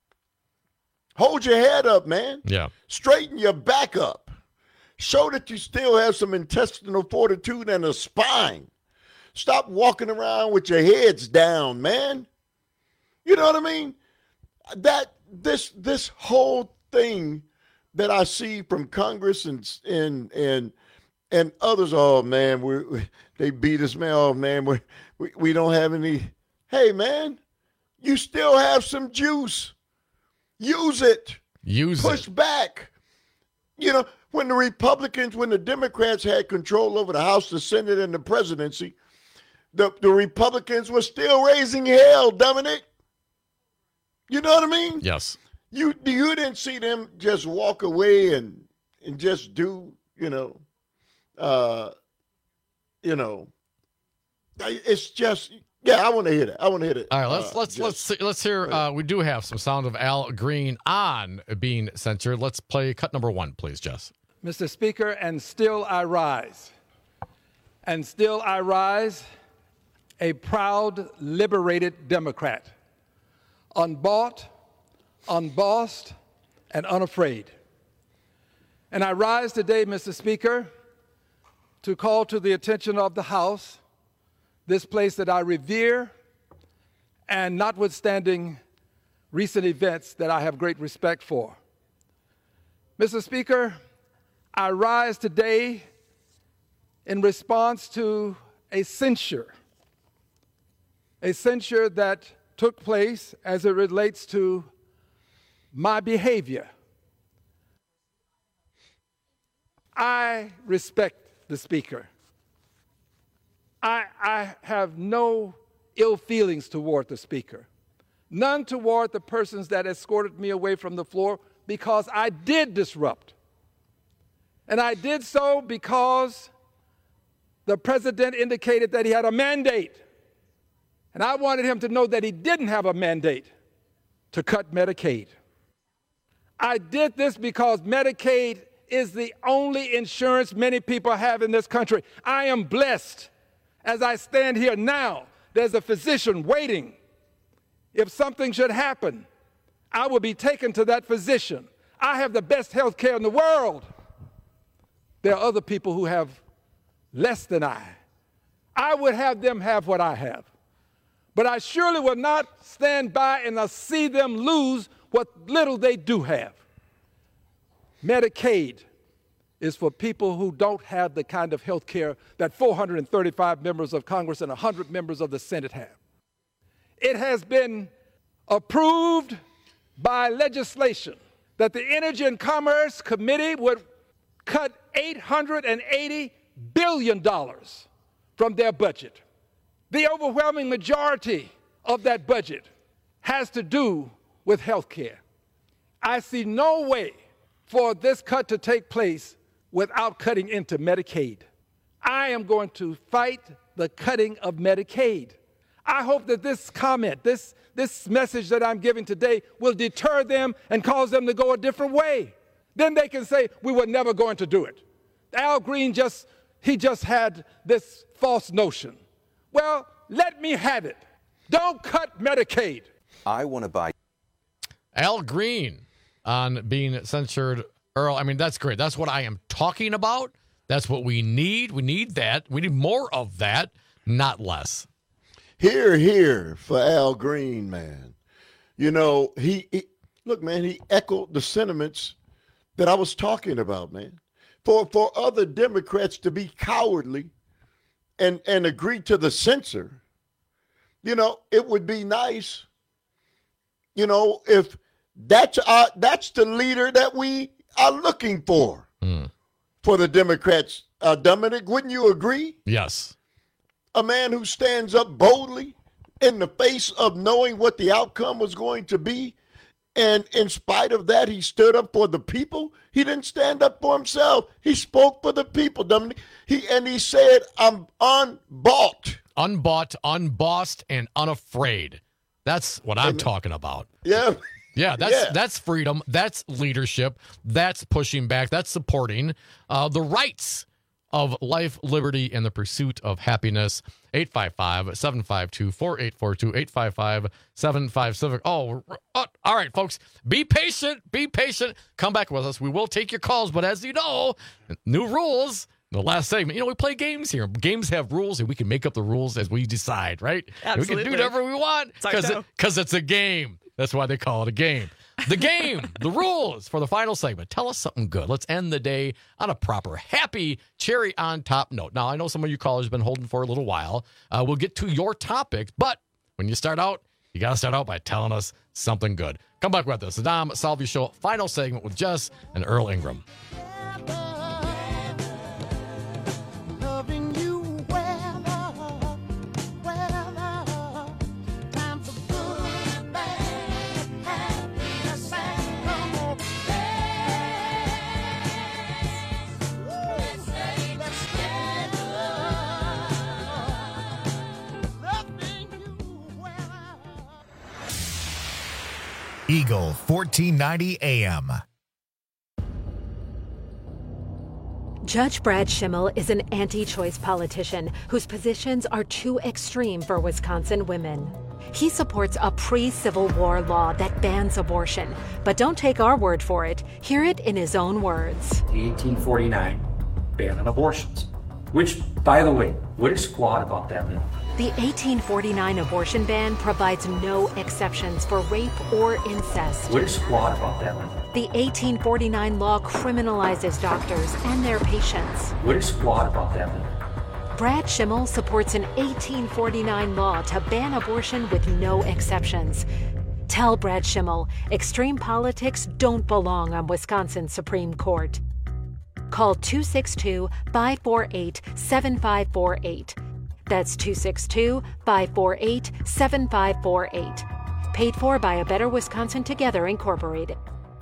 Hold your head up, man. Yeah. Straighten your back up. Show that you still have some intestinal fortitude and a spine. Stop walking around with your heads down, man. You know what I mean? That this this whole thing that I see from Congress and and and and others, oh man, we, we they beat us, man. Oh man, we, we we don't have any. Hey man, you still have some juice. Use it. Use Push it. Push back. You know, when the Republicans, when the Democrats had control over the House, the Senate, and the presidency, the the Republicans were still raising hell, Dominic. You know what I mean? Yes. You you didn't see them just walk away and and just do, you know, uh, you know, it's just, yeah, I want to hear that. I want to hear it. All right, let's uh, let's just, let's see, let's hear. Uh, we do have some sound of Al Green on being censored. Let's play cut number one, please, Jess. Mister Speaker, and still I rise, and still I rise, a proud, liberated Democrat. unbought, unbossed, and unafraid. And I rise today, Mister Speaker, to call to the attention of the House, this place that I revere, and notwithstanding recent events that I have great respect for. Mister Speaker, I rise today in response to a censure, a censure that took place as it relates to my behavior. I respect the Speaker. I, I have no ill feelings toward the Speaker, none toward the persons that escorted me away from the floor, because I did disrupt. And I did so because the President indicated that he had a mandate. And I wanted him to know that he didn't have a mandate to cut Medicaid. I did this because Medicaid is the only insurance many people have in this country. I am blessed. As I stand here now, there's a physician waiting. If something should happen, I will be taken to that physician. I have the best health care in the world. There are other people who have less than I. I would have them have what I have. But I surely will not stand by and I'll see them lose what little they do have. Medicaid is for people who don't have the kind of health care that four hundred thirty-five members of Congress and one hundred members of the Senate have. It has been approved by legislation that the Energy and Commerce Committee would cut eight hundred eighty billion dollars from their budget. The overwhelming majority of that budget has to do with health care. I see no way for this cut to take place without cutting into Medicaid. I am going to fight the cutting of Medicaid. I hope that this comment, this, this message that I'm giving today will deter them and cause them to go a different way. Then they can say, we were never going to do it. Al Green just, he just had this false notion. Well, let me have it. Don't cut Medicaid. I want to buy. Al Green on being censored. Earl, I mean, that's great. That's what I am talking about. That's what we need. We need that. We need more of that, not less. Here, here for Al Green, man. You know, he, he look, man, he echoed the sentiments that I was talking about, man. For for other Democrats to be cowardly and, and agree to the censor, you know, it would be nice, you know, if that's our, that's the leader that we are looking for, mm. for the Democrats. Uh, Dominic, wouldn't you agree? Yes. A man who stands up boldly in the face of knowing what the outcome was going to be. And in spite of that, he stood up for the people. He didn't stand up for himself. He spoke for the people, Dominic. He, and he said, I'm unbought. Unbought, unbossed, and unafraid. That's what I'm and, talking about. Yeah. Yeah, that's yeah. that's freedom. That's leadership. That's pushing back. That's supporting uh, the rights of life, liberty, and the pursuit of happiness. eight five five, seven five two, four eight four two, eight five five, seven five Civic. Oh, oh, all right, folks. Be patient. Be patient. Come back with us. We will take your calls, but as you know, new rules. The last segment, you know, we play games here. Games have rules, and we can make up the rules as we decide, right? Absolutely. We can do whatever we want because it, it's a game. That's why they call it a game. The game, the rules for the final segment. Tell us something good. Let's end the day on a proper, happy, cherry on top note. Now, I know some of you callers have been holding for a little while. Uh, we'll get to your topics, but when you start out, you got to start out by telling us something good. Come back with us. The Dom Salvio Show, final segment with Jess and Earl Ingram. Eagle fourteen ninety A M. Judge Brad Schimmel is an anti-choice politician whose positions are too extreme for Wisconsin women. He supports a pre-Civil War law that bans abortion. But don't take our word for it. Hear it in his own words. The eighteen forty-nine ban on abortions, which, by the way, what is flawed about that law? The eighteen forty-nine abortion ban provides no exceptions for rape or incest. What is flawed about that law? The eighteen forty-nine law criminalizes doctors and their patients. What is flawed about that law? Brad Schimmel supports an eighteen forty-nine law to ban abortion with no exceptions. Tell Brad Schimmel extreme politics don't belong on Wisconsin's Supreme Court. Call two six two, five four eight, seven five four eight. That's two six two, five four eight, seven five four eight. Paid for by A Better Wisconsin Together, Incorporated.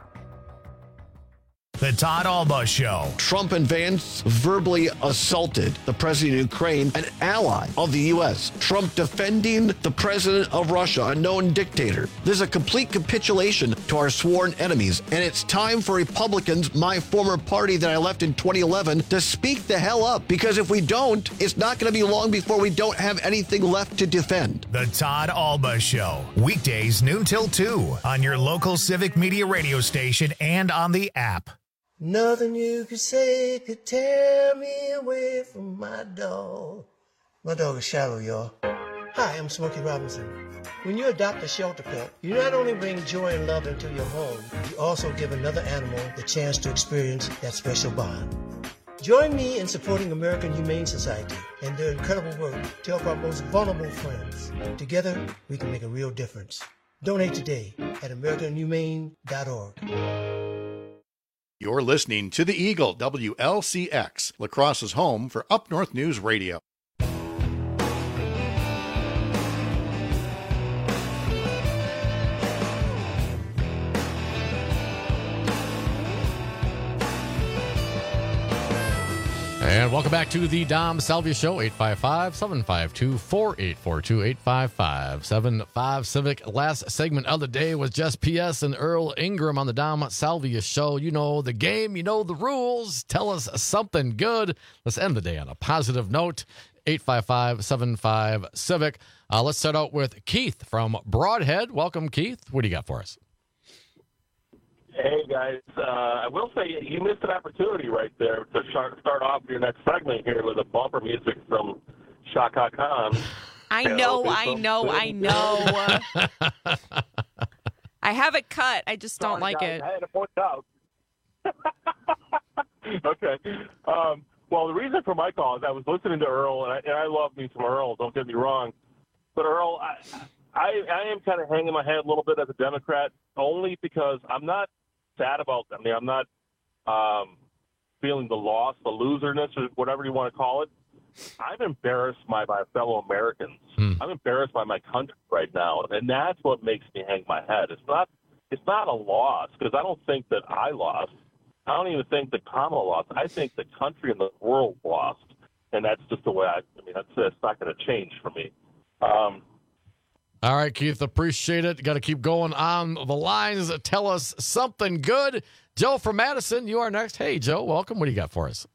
The Todd Alba Show. Trump and Vance verbally assaulted the president of Ukraine, an ally of the U S. Trump defending the president of Russia, a known dictator. This is a complete capitulation to our sworn enemies. And it's time for Republicans, my former party that I left in twenty eleven, to speak the hell up. Because if we don't, it's not going to be long before we don't have anything left to defend. The Todd Alba Show. Weekdays noon till two on your local Civic Media radio station and on the app. Nothing you could say could tear me away from my dog. My dog is Shallow, y'all. Hi, I'm Smokey Robinson. When you adopt a shelter pet, you not only bring joy and love into your home, you also give another animal the chance to experience that special bond. Join me in supporting American Humane Society and their incredible work to help our most vulnerable friends. Together, we can make a real difference. Donate today at american humane dot org. You're listening to The Eagle, W L C X, La Crosse's home for Up North News Radio. And welcome back to the Dom Salvia Show, eight five five, seven five two, four eight four two, eight five five, seven five Civic. Last segment of the day was just P S and Earl Ingram on the Dom Salvia Show. You know the game, you know the rules. Tell us something good. Let's end the day on a positive note. eight five five, seven five Civic. Uh, let's start out with Keith from Broadhead. Welcome, Keith. What do you got for us? Hey, guys. Uh, I will say you missed an opportunity right there to start, start off your next segment here with a bumper music from Shaka Khan. I know, I know, I know. I have it cut. I just don't Sorry, like guys, it. I had to point out. Okay. Um, well, the reason for my call is I was listening to Earl, and I, and I love me some Earl, don't get me wrong. But Earl, I, I, I am kind of hanging my head a little bit as a Democrat, only because I'm not sad about them. I mean, I'm not um, feeling the loss, the loserness, or whatever you want to call it. I'm embarrassed by my fellow Americans. Hmm. I'm embarrassed by my country right now, and that's what makes me hang my head. It's not, it's not a loss, because I don't think that I lost. I don't even think that Kamala lost. I think the country and the world lost, and that's just the way I. I mean, that's it's not going to change for me. Um, All right, Keith, appreciate it. Got to keep going on the lines. Tell us something good. Joe from Madison, you are next. Hey, Joe, welcome. What do you got for us?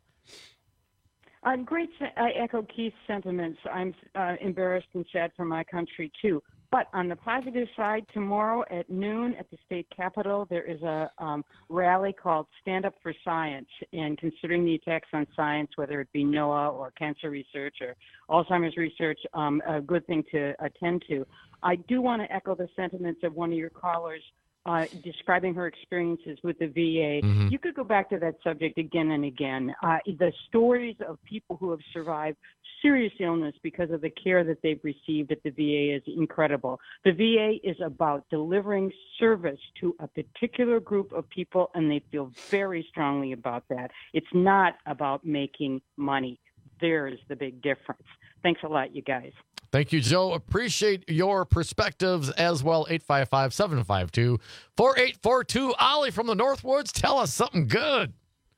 I'm great. I echo Keith's sentiments. I'm uh, embarrassed and sad for my country, too. But on the positive side, tomorrow at noon at the state capitol, there is a um, rally called Stand Up for Science. And considering the attacks on science, whether it be NOAA or cancer research or Alzheimer's research, um, a good thing to attend to. I do want to echo the sentiments of one of your callers uh, describing her experiences with the V A. Mm-hmm. You could go back to that subject again and again. Uh, the stories of people who have survived serious illness because of the care that they've received at the V A is incredible. The V A is about delivering service to a particular group of people, and they feel very strongly about that. It's not about making money. There's the big difference. Thanks a lot, you guys. Thank you, Joe. Appreciate your perspectives as well. eight five five, seven five two, four eight four two. Ollie from the Northwoods, tell us something good.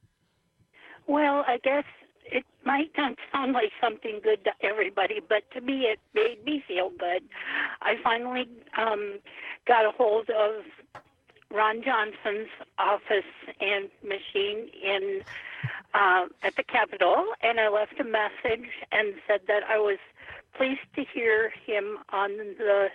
Well, I guess it might not sound like something good to everybody, but to me it made me feel good. I finally um, got a hold of Ron Johnson's office and machine in uh, at the Capitol, and I left a message and said that I was pleased to hear him on the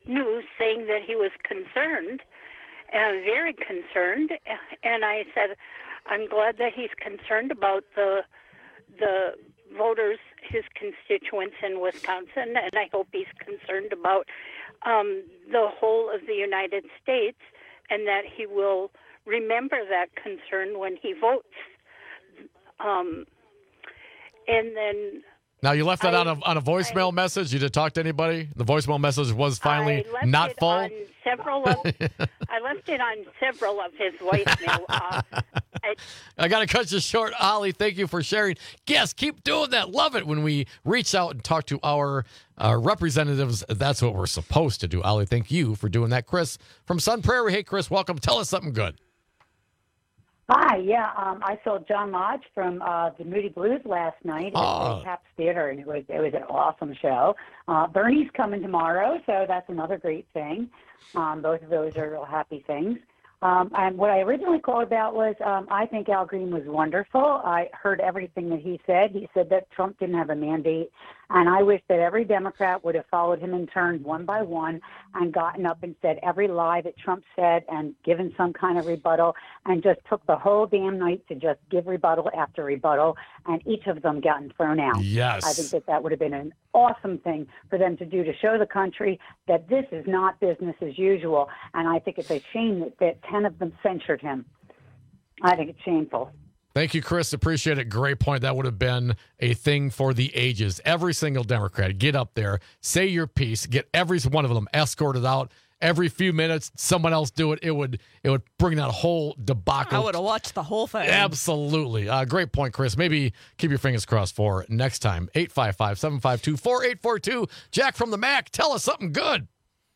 news saying that he was concerned, and very concerned. And I said, I'm glad that he's concerned about the the voters, his constituents in Wisconsin, and I hope he's concerned about um, the whole of the United States, and that he will remember that concern when he votes. Um, and then... Now, you left that I, on a on a voicemail I, message? You did talk to anybody? The voicemail message was finally I left not it full? On several of, I left it on several of his voicemail. Uh, I, I got to cut you short, Holly. Thank you for sharing. Yes, keep doing that. Love it when we reach out and talk to our uh, representatives. That's what we're supposed to do. Holly, thank you for doing that. Chris from Sun Prairie. Hey, Chris, welcome. Tell us something good. Hi, yeah, um, I saw John Lodge from uh, the Moody Blues last night oh. at Caps Theater, and it was it was an awesome show. Uh, Bernie's coming tomorrow, so that's another great thing. Um, both of those are real happy things. Um, and what I originally called about was um, I think Al Green was wonderful. I heard everything that he said. He said that Trump didn't have a mandate, and I wish that every Democrat would have followed him in turn one by one and gotten up and said every lie that Trump said and given some kind of rebuttal and just took the whole damn night to just give rebuttal after rebuttal, and each of them gotten thrown out. Yes. I think that that would have been an awesome thing for them to do to show the country that this is not business as usual, and I think it's a shame that, that ten of them censured him. I think it's shameful. Thank you, Chris. Appreciate it. Great point. That would have been a thing for the ages. Every single Democrat, get up there, say your piece, get every one of them escorted out. Every few minutes, someone else do it. It would it would bring that whole debacle. I would have watched the whole thing. Absolutely. Uh, great point, Chris. Maybe keep your fingers crossed for next time. eight five five, seven five two, four eight four two. Jack from the Mac, tell us something good.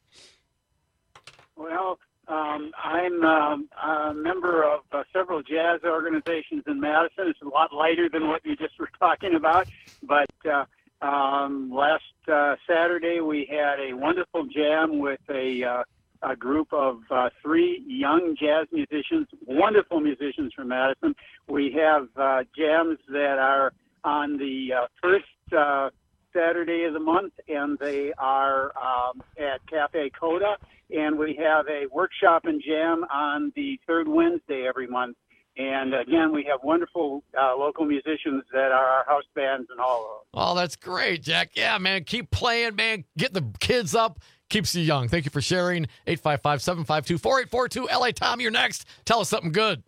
Well, um, I'm um, a member of uh, several jazz organizations in Madison. It's a lot lighter than what you just were talking about. But uh, um, last uh, Saturday, we had a wonderful jam with a, uh, a group of uh, three young jazz musicians, wonderful musicians from Madison. We have uh, jams that are on the uh, first uh, Saturday of the month, and they are um, at Cafe Coda. And we have a workshop and jam on the third Wednesday every month. And again, we have wonderful uh, local musicians that are our house bands and all of them. Oh, that's great, Jack. Yeah, man, keep playing, man. Get the kids up. Keeps you young. Thank you for sharing. eight five five, seven five two, four eight four two. L A Tom, you're next. Tell us something good.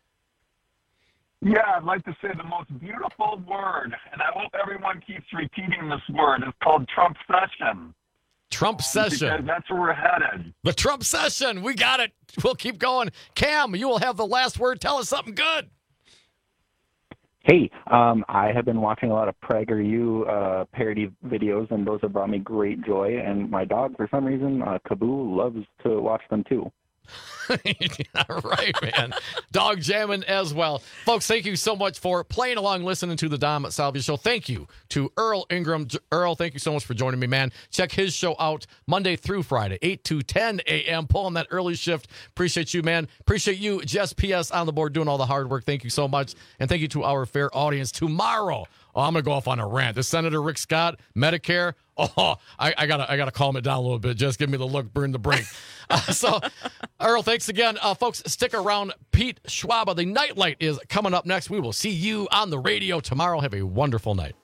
Yeah, I'd like to say the most beautiful word, and I hope everyone keeps repeating this word. It's called Trump session. Trump session. Because that's where we're headed. The Trump session. We got it. We'll keep going. Cam, you will have the last word. Tell us something good. Hey, um, I have been watching a lot of PragerU uh, parody videos, and those have brought me great joy. And my dog, for some reason, uh, Kaboo, loves to watch them too. All right, man. Dog jamming as well. Folks, thank you so much for playing along, listening to the Dom Salvia Show. Thank you to Earl Ingram. Earl, thank you so much for joining me, man. Check his show out Monday through Friday, eight to ten a.m., pulling that early shift. Appreciate you, man. Appreciate you, Jess P S, on the board, doing all the hard work. Thank you so much. And thank you to our fair audience. Tomorrow, oh, I'm going to go off on a rant. This Senator Rick Scott, Medicare, oh, I, I gotta, I gotta calm it down a little bit. Just give me the look, burn the brink. uh, so, Earl, thanks again, uh, folks. Stick around. Pete Schwaba, the Nightlight, is coming up next. We will see you on the radio tomorrow. Have a wonderful night.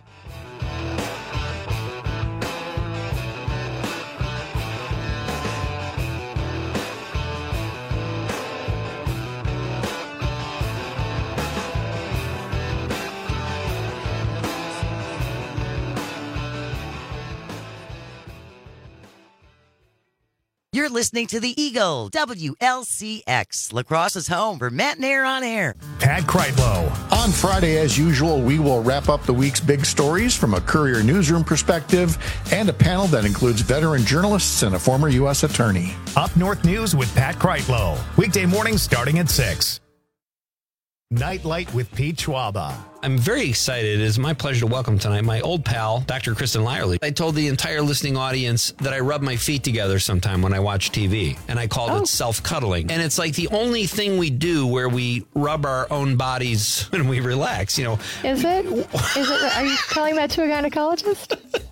You're listening to the Eagle, W L C X, La Crosse's home for Matt and Air on Air. Pat Kreitlow. On Friday, as usual, we will wrap up the week's big stories from a Courier newsroom perspective and a panel that includes veteran journalists and a former U S attorney. Up North News with Pat Kreitlow. Weekday mornings starting at six. Nightlight with Pete Schwaba. I'm very excited. It is my pleasure to welcome tonight my old pal, Doctor Kristen Lyerly. I told the entire listening audience that I rub my feet together sometime when I watch T V, and I called oh. it self-cuddling. And it's like the only thing we do where we rub our own bodies when we relax, you know. Is it? Is it? Are you telling that to a gynecologist?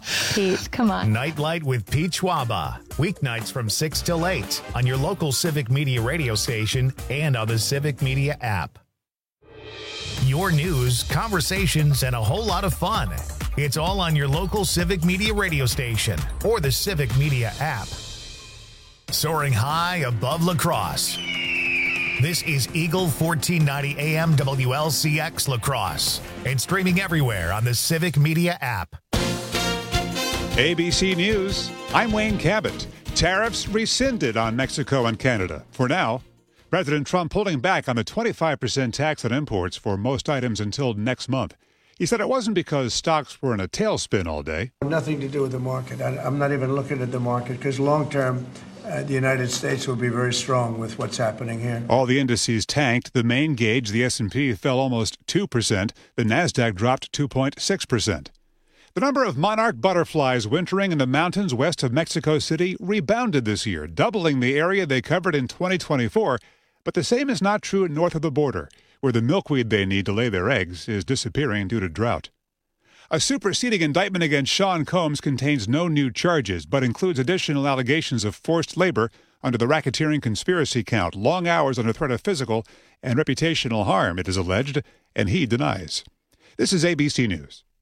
Pete, come on. Nightlight with Pete Schwaba. Weeknights from six till eight on your local Civic Media radio station and on the Civic Media app. Your news, conversations, and a whole lot of fun. It's all on your local Civic Media radio station or the Civic Media app. Soaring high above La Crosse. This is Eagle fourteen ninety A M W L C X La Crosse and streaming everywhere on the Civic Media app. A B C News, I'm Wayne Cabot. Tariffs rescinded on Mexico and Canada. For now, President Trump pulling back on the twenty-five percent tax on imports for most items until next month. He said it wasn't because stocks were in a tailspin all day. Nothing to do with the market. I, I'm not even looking at the market because long term, uh, the United States will be very strong with what's happening here. All the indices tanked. The main gauge, the S and P, fell almost two percent. The NASDAQ dropped two point six percent. The number of monarch butterflies wintering in the mountains west of Mexico City rebounded this year, doubling the area they covered in twenty twenty-four. But the same is not true north of the border, where the milkweed they need to lay their eggs is disappearing due to drought. A superseding indictment against Sean Combs contains no new charges, but includes additional allegations of forced labor under the racketeering conspiracy count, long hours under threat of physical and reputational harm, it is alleged, and he denies. This is A B C News.